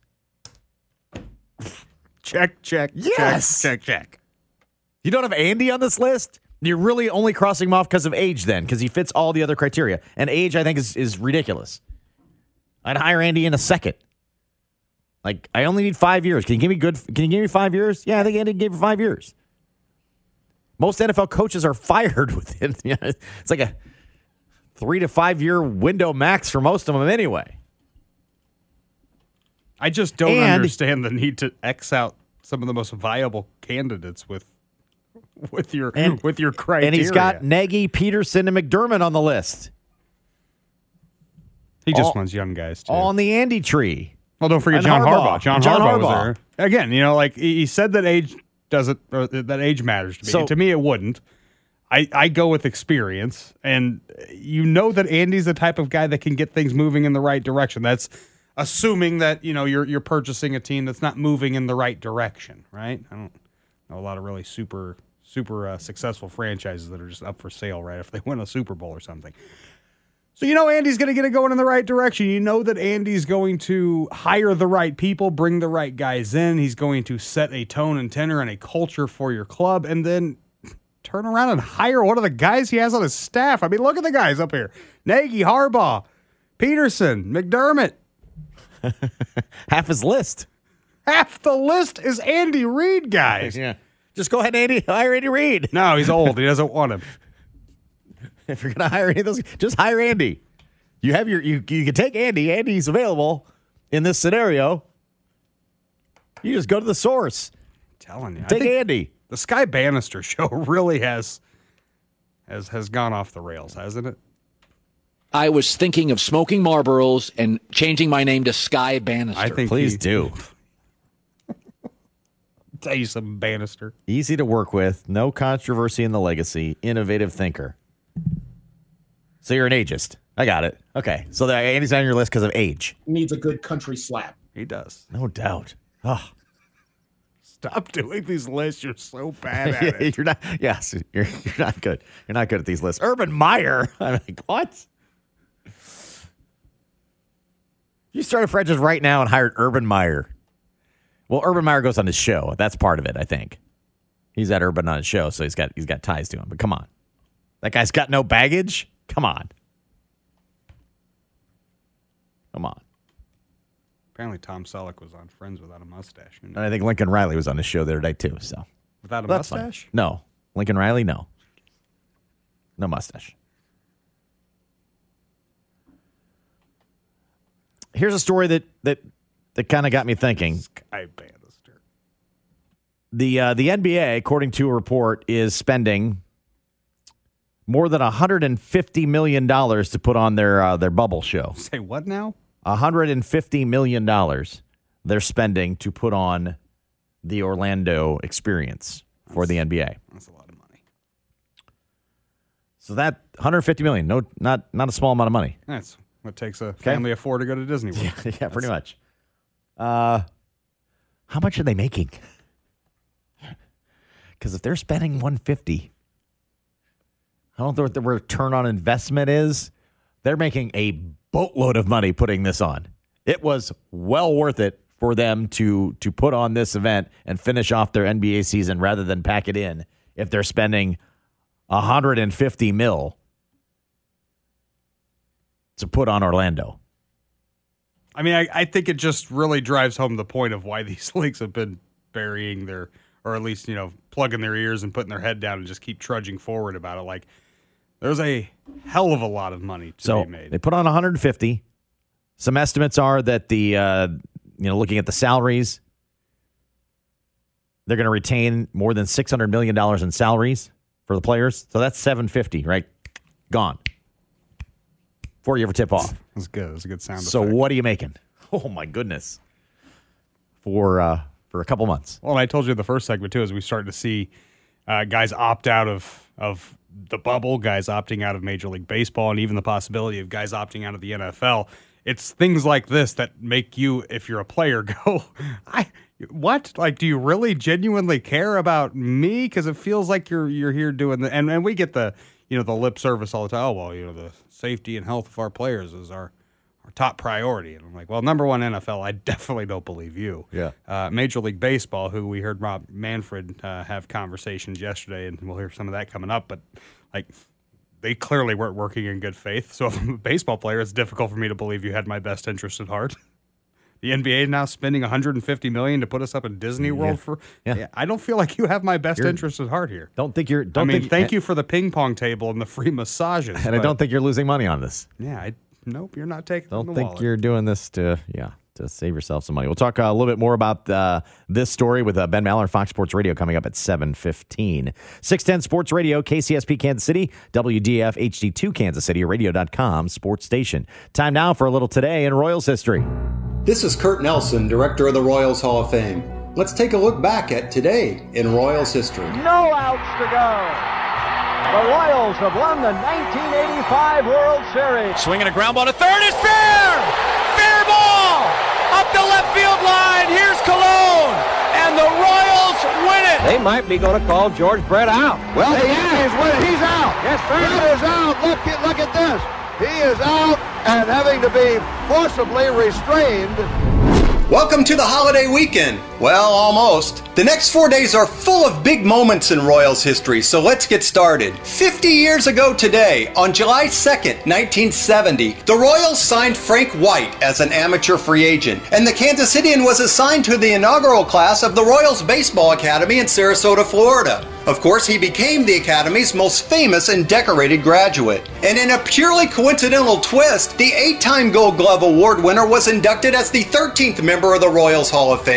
Check. Yes. Check. You don't have Andy on this list? You're really only crossing him off because of age then, because he fits all the other criteria. And age, I think, is ridiculous. I'd hire Andy in a second. Like, I only need 5 years. Can you give me 5 years? Yeah, I think Andy gave you 5 years. Most NFL coaches are fired within, it's like a 3 to 5 year window max for most of them anyway. I just don't understand the need to X out some of the most viable candidates with your criteria. And he's got Nagy, Peterson, and McDermott on the list. He just wants young guys too. All on the Andy tree. Well, don't forget And John Harbaugh. John Harbaugh was there. Again, he said that age doesn't, or that age matters to me. So, to me, it wouldn't. I go with experience, and that Andy's the type of guy that can get things moving in the right direction. That's assuming that you're purchasing a team that's not moving in the right direction, right? I don't know a lot of really super successful franchises that are just up for sale right if they win a Super Bowl or something. So Andy's going to get it going in the right direction. You know that Andy's going to hire the right people, bring the right guys in. He's going to set a tone and tenor and a culture for your club, and then turn around and hire one of the guys he has on his staff. I mean, look at the guys up here. Nagy, Harbaugh, Peterson, McDermott. Half his list. Half the list is Andy Reid guys. Yeah. Just go ahead and hire Andy Reid. No, he's old. He doesn't want him. If you're going to hire any of those, just hire Andy. You have you can take Andy. Andy's available in this scenario. You just go to the source. I'm telling you. Take Andy. The Sky Bannister show really has gone off the rails, hasn't it? I was thinking of smoking Marlboros and changing my name to Sky Bannister. I think Please do. Tell you some Bannister. Easy to work with. No controversy in the legacy. Innovative thinker. So you're an ageist. I got it. Okay. So Andy's on your list because of age. Needs a good country slap. He does. No doubt. Oh. Stop doing these lists. You're so bad at it. You're not. Yes, you're not good. You're not good at these lists. Urban Meyer. I'm like, what? You started franchise right now and hired Urban Meyer. Well, Urban Meyer goes on his show. That's part of it, I think. He's at Urban on his show, so he's got ties to him. But come on, that guy's got no baggage. Come on. Apparently, Tom Selleck was on Friends Without a Mustache. And I think Lincoln Riley was on the show the other day, too. So Without a that's mustache? fine. No. Lincoln Riley, no. No mustache. Here's a story that kind of got me thinking. Sky Bannister. The NBA, according to a report, is spending more than $150 million to put on their bubble show. Say what now? $150 million they're spending to put on the Orlando experience for the NBA. That's a lot of money. So that $150 million, not a small amount of money. That's what takes a family of four to go to Disney World. Yeah, pretty much. How much are they making? Because if they're spending $150, I don't know what the return on investment is. They're making a boatload of money putting this on. It was well worth it for them to put on this event and finish off their NBA season rather than pack it in if they're spending $150 million to put on Orlando. I mean, I think it just really drives home the point of why these leagues have been burying their, or at least, plugging their ears and putting their head down and just keep trudging forward about it. Like, there's a hell of a lot of money to be made. They put on 150. Some estimates are that looking at the salaries, they're going to retain more than $600 million in salaries for the players. So that's $750, right? Gone. Before you ever tip off. That's good. That's a good sound So effect. what are you making? Oh, my goodness. For a couple months. Well, and I told you the first segment, too, as we start to see guys opt out of the bubble, guys opting out of Major League Baseball, and even the possibility of guys opting out of the NFL. It's things like this that make you, if you're a player, go, what? Like, do you really genuinely care about me? Because it feels like you're here doing the, and we get the, the lip service all the time. Oh, well, the safety and health of our players is our top priority. And I'm like, well, number one, NFL, I definitely don't believe you. Yeah. Major League Baseball, who we heard Rob Manfred have conversations yesterday, and we'll hear some of that coming up, but like, they clearly weren't working in good faith. So if I'm a baseball player, it's difficult for me to believe you had my best interest at heart. The NBA now spending $150 million to put us up in Disney World for. Yeah. I don't feel like you have my best interest at heart here. Thank you for the ping pong table and the free massages. And I don't think you're losing money on this. Yeah, nope, you're not taking. Don't the think wallet. you're doing this to save yourself some money. We'll talk a little bit more about this story with Ben Maller, Fox Sports Radio, coming up at 7:15. 610 Sports Radio, KCSP Kansas City, WDF HD2 Kansas City, radio.com sports station. Time now for a little Today in Royals history. This is Kurt Nelson, director of the Royals Hall of Fame. Let's take a look back at Today in Royals history. No outs to go. The Royals have won the 1985 World Series. Swinging a ground ball to third is fair! Fair ball! Up the left field line, here's Cologne! And the Royals win it! They might be going to call George Brett out. Well, he is. He's out. Yes, sir. Brett is out. Look at this. He is out and having to be forcibly restrained. Welcome to the holiday weekend. Well, almost. The next 4 days are full of big moments in Royals history, so let's get started. 50 years ago today, on July 2nd, 1970, the Royals signed Frank White as an amateur free agent, and the Kansas Citian was assigned to the inaugural class of the Royals Baseball Academy in Sarasota, Florida. Of course, he became the Academy's most famous and decorated graduate. And in a purely coincidental twist, the 8-time Gold Glove Award winner was inducted as the 13th member of the Royals Hall of Fame and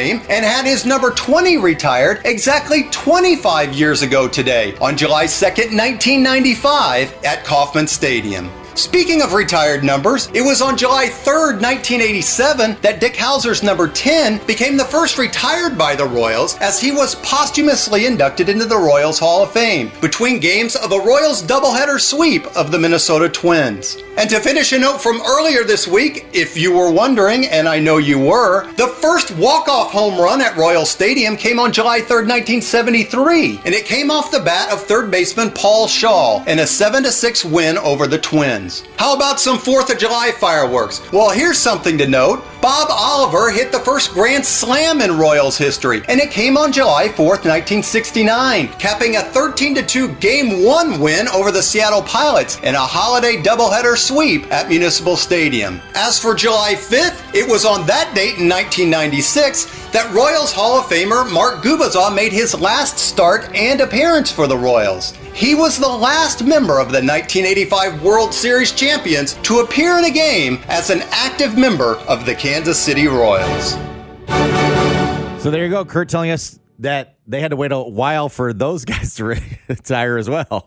had his number 20 retired exactly 25 years ago today, on July 2nd, 1995, at Kauffman Stadium. Speaking of retired numbers, it was on July 3rd, 1987 that Dick Hauser's number 10 became the first retired by the Royals, as he was posthumously inducted into the Royals Hall of Fame between games of a Royals doubleheader sweep of the Minnesota Twins. And to finish, a note from earlier this week, if you were wondering, and I know you were, the first walk-off home run at Royal Stadium came on July 3rd, 1973, and it came off the bat of third baseman Paul Shaw in a 7-6 win over the Twins. How about some 4th of July fireworks? Well, here's something to note. Bob Oliver hit the first grand slam in Royals history, and it came on July 4th, 1969, capping a 13-2 Game 1 win over the Seattle Pilots in a holiday doubleheader sweep at Municipal Stadium. As for July 5th, it was on that date in 1996 that Royals Hall of Famer Mark Gubicza made his last start and appearance for the Royals. He was the last member of the 1985 World Series champions to appear in a game as an active member of the Kansas City Royals. So there you go, Kurt telling us that they had to wait a while for those guys to retire as well.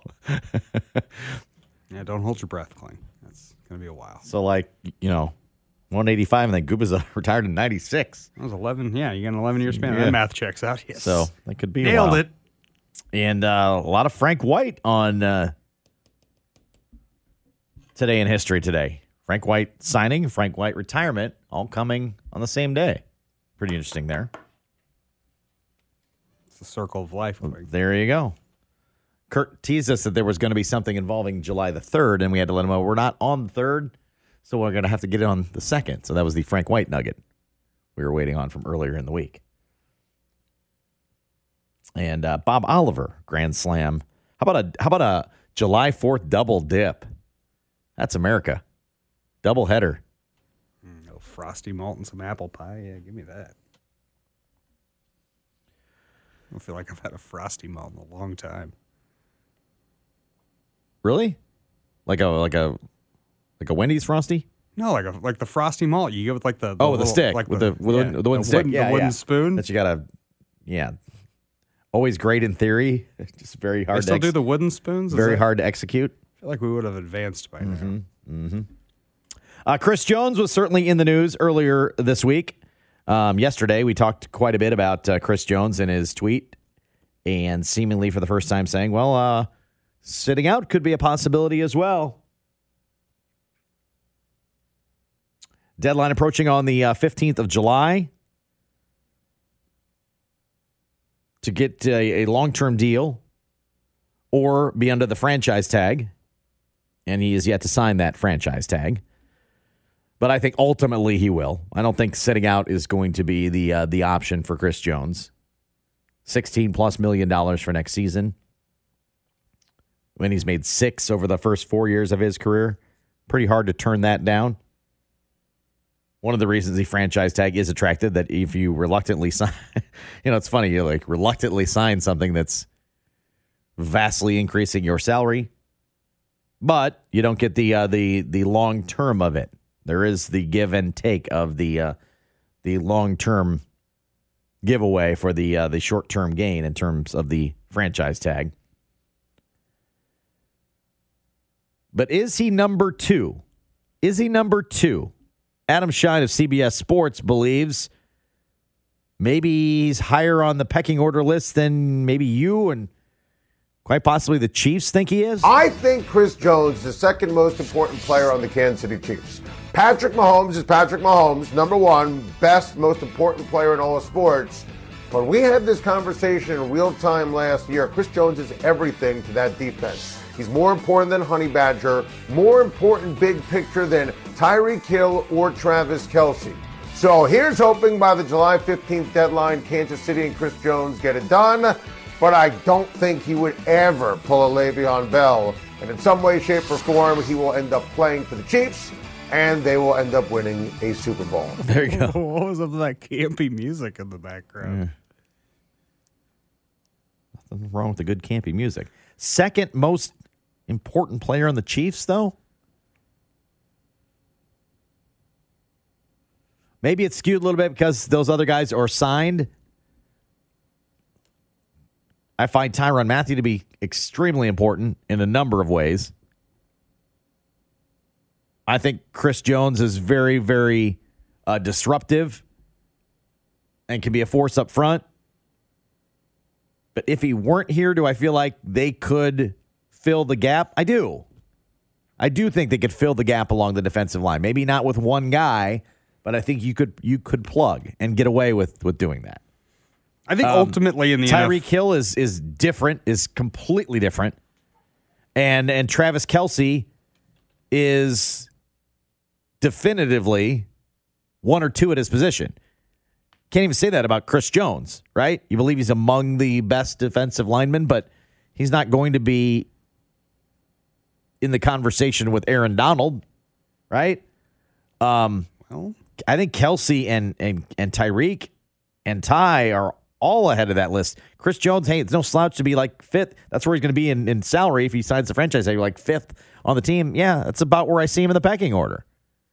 Yeah, don't hold your breath, Clayton. That's going to be a while. So, 185, and then Gubicza retired in 96. That was 11. Yeah, you got an 11-year span. Yeah. That math checks out. Yes. So that could be nailed it. And a lot of Frank White on Today in History today. Frank White signing, Frank White retirement, all coming on the same day. Pretty interesting there. It's the circle of life. There you go. Kurt teased us that there was going to be something involving July the 3rd, and we had to let him know we're not on the 3rd, so we're going to have to get it on the 2nd. So that was the Frank White nugget we were waiting on from earlier in the week. And Bob Oliver, grand slam. How about a July 4th double dip? That's America. Double header. Frosty malt and some apple pie. Yeah, give me that. I don't feel like I've had a Frosty malt in a long time. Really? Like a Wendy's Frosty? No, like the Frosty malt. You go with the the stick, with the wooden stick, the wooden spoon that you gotta. Always great in theory, just very hard. They still do the wooden spoons. Very hard to execute. I feel like we would have advanced by now. Mm-hmm. Chris Jones was certainly in the news earlier this week. Yesterday, we talked quite a bit about Chris Jones and his tweet, and seemingly for the first time saying, well, sitting out could be a possibility as well. Deadline approaching on the 15th of July to get a long-term deal or be under the franchise tag, and he is yet to sign that franchise tag. But I think ultimately he will. I don't think sitting out is going to be the option for Chris Jones. $16+ million for next season. When he's made $6 over the first 4 years of his career, pretty hard to turn that down. One of the reasons the franchise tag is attractive, that if you reluctantly sign, it's funny, you reluctantly sign something that's vastly increasing your salary, but you don't get the long term of it. There is the give and take of the long term giveaway for the short term gain in terms of the franchise tag. But is he number two? Is he number two? Adam Schein of CBS Sports believes maybe he's higher on the pecking order list than maybe you and quite possibly the Chiefs think he is. I think Chris Jones is the second most important player on the Kansas City Chiefs. Patrick Mahomes is Patrick Mahomes, number one, best, most important player in all of sports. But we had this conversation in real time last year. Chris Jones is everything to that defense. He's more important than Honey Badger, more important big picture than Tyreek Hill or Travis Kelce. So here's hoping by the July 15th deadline, Kansas City and Chris Jones get it done. But I don't think he would ever pull a Le'Veon Bell. And in some way, shape, or form, he will end up playing for the Chiefs, and they will end up winning a Super Bowl. There you go. What was up with that campy music in the background? Nothing wrong with the good campy music. Second most important player on the Chiefs, though? Maybe it's skewed a little bit because those other guys are signed I find Tyrann Mathieu to be extremely important in a number of ways. I think Chris Jones is very, very disruptive and can be a force up front. But if he weren't here, do I feel like they could fill the gap? I do. I do think they could fill the gap along the defensive line. Maybe not with one guy, but I think you could plug and get away with doing that. I think ultimately in the Tyreek Hill is different, is completely different. And Travis Kelce is definitively one or two at his position. Can't even say that about Chris Jones, right? You believe he's among the best defensive linemen, but he's not going to be in the conversation with Aaron Donald, right? Well, I think Kelce and Tyreek and Ty are all ahead of that list. Chris Jones, hey, it's no slouch to be like fifth. That's where he's going to be in salary if he signs the franchise tag, like fifth on the team. Yeah, that's about where I see him in the pecking order.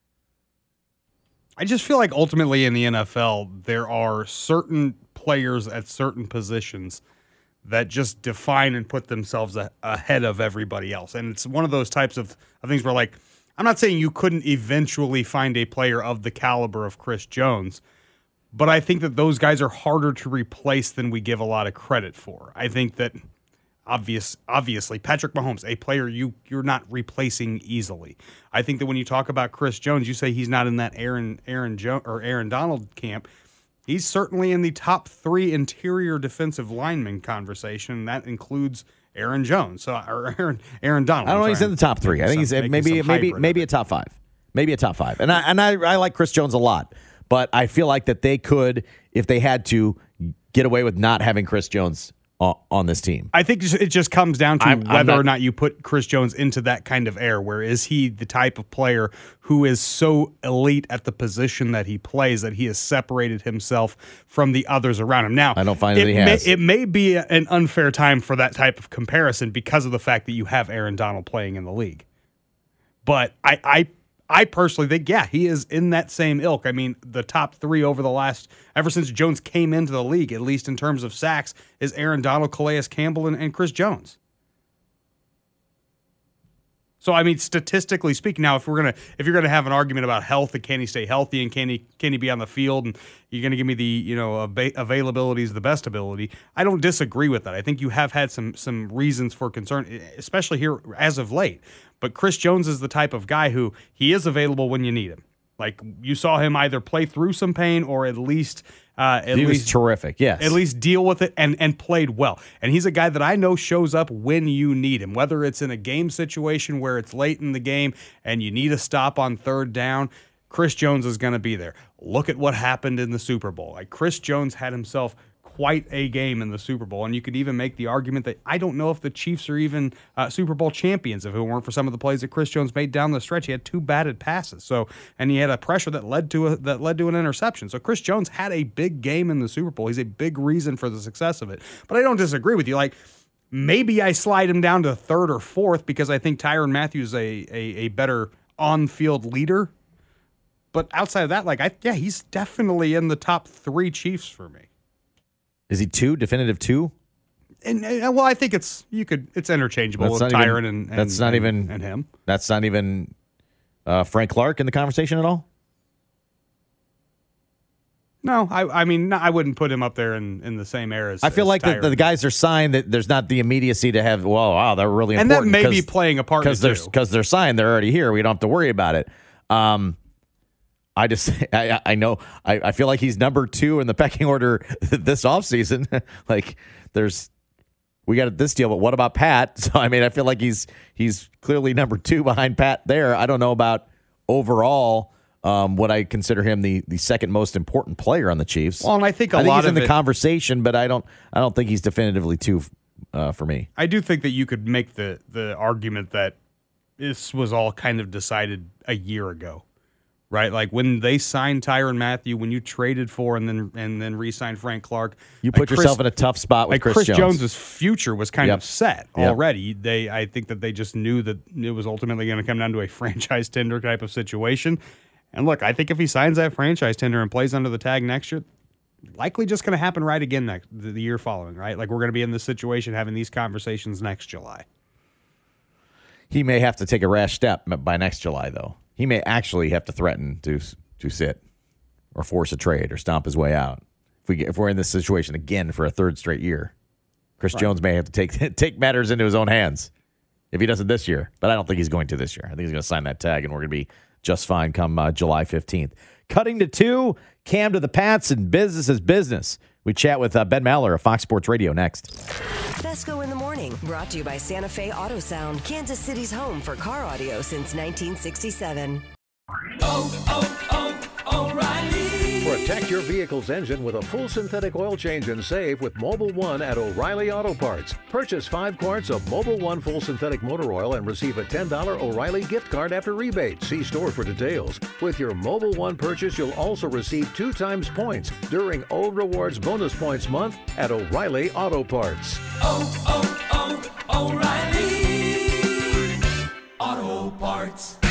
I just feel like ultimately in the NFL, there are certain players at certain positions that just define and put themselves ahead of everybody else. And it's one of those types of things where, like, I'm not saying you couldn't eventually find a player of the caliber of Chris Jones, but I think that those guys are harder to replace than we give a lot of credit for. I think that obviously Patrick Mahomes, a player you're not replacing easily. I think that when you talk about Chris Jones, you say he's not in that Aaron Donald camp. He's certainly in the top 3 interior defensive lineman conversation, and that includes Aaron Jones, or Aaron Donald. I don't know. He's in the top 3. I think he's maybe a top 5, maybe a top 5. And I like Chris Jones a lot, but I feel like that they could, if they had to, get away with not having Chris Jones on this team. I think it just comes down to whether or not you put Chris Jones into that kind of air, where is he the type of player who is so elite at the position that he plays that he has separated himself from the others around him. Now, I don't find that he has. It may be an unfair time for that type of comparison because of the fact that you have Aaron Donald playing in the league. But I personally think, yeah, he is in that same ilk. I mean, the top 3 ever since Jones came into the league, at least in terms of sacks, is Aaron Donald, Calais Campbell, and Chris Jones. So, I mean, statistically speaking, now if you're gonna have an argument about health and can he stay healthy and can he be on the field and you're gonna give me the availability is the best ability, I don't disagree with that. I think you have had some reasons for concern, especially here as of late. But Chris Jones is the type of guy who he is available when you need him. Like, you saw him either play through some pain or at least he was terrific, yes. At least deal with it and played well. And he's a guy that I know shows up when you need him, whether it's in a game situation where it's late in the game and you need a stop on third down. Chris Jones is going to be there. Look at what happened in the Super Bowl. Like, Chris Jones had himself quite a game in the Super Bowl, and you could even make the argument that I don't know if the Chiefs are even Super Bowl champions if it weren't for some of the plays that Chris Jones made down the stretch. He had 2 batted passes, and he had a pressure that led to an interception. So Chris Jones had a big game in the Super Bowl. He's a big reason for the success of it. But I don't disagree with you. Like, maybe I slide him down to 3rd or 4th because I think Tyrann Mathieu is a better on-field leader. But outside of that, he's definitely in the top 3 Chiefs for me. Is he 2? Definitive 2? And well, I think it's interchangeable with Tyrann and him. That's not even Frank Clark in the conversation at all? No, I mean, I wouldn't put him up there in the same era as I feel like the guys are signed that there's not the immediacy to have, wow, they're really important. And that may be playing a part because they're signed, they're already here. We don't have to worry about it. I know. I feel like he's number 2 in the pecking order this offseason. Like, we got this deal, but what about Pat? So, I mean, I feel like he's clearly number 2 behind Pat there. I don't know about overall what I consider him the second most important player on the Chiefs. Well, and I think he's in the conversation, but I don't think he's definitively 2 for me. I do think that you could make the argument that this was all kind of decided a year ago. Right, like when they signed Tyrann Mathieu, when you traded for and then re-signed Frank Clark, you put yourself in a tough spot with Chris Jones. Jones's future was kind of set already. I think that they just knew that it was ultimately going to come down to a franchise tender type of situation. And look, I think if he signs that franchise tender and plays under the tag next year, likely just going to happen right again the year following, right? Like we're going to be in this situation having these conversations next July. He may have to take a rash step by next July, though. He may actually have to threaten to sit or force a trade or stomp his way out. If we're in this situation again for a third straight year, Chris Jones may have to take matters into his own hands if he does it this year. But I don't think he's going to this year. I think he's going to sign that tag, and we're going to be just fine come July 15th. Cutting to 2, Cam to the Pats, and business is business. We chat with Ben Maller of Fox Sports Radio next. Fesco in the Morning, brought to you by Santa Fe Auto Sound, Kansas City's home for car audio since 1967. O'Reilly. Protect your vehicle's engine with a full synthetic oil change and save with Mobil 1 at O'Reilly Auto Parts. Purchase 5 quarts of Mobil 1 full synthetic motor oil and receive a $10 O'Reilly gift card after rebate. See store for details. With your Mobil 1 purchase, you'll also receive 2 times points during O Rewards Bonus Points Month at O'Reilly Auto Parts. O'Reilly Auto Parts.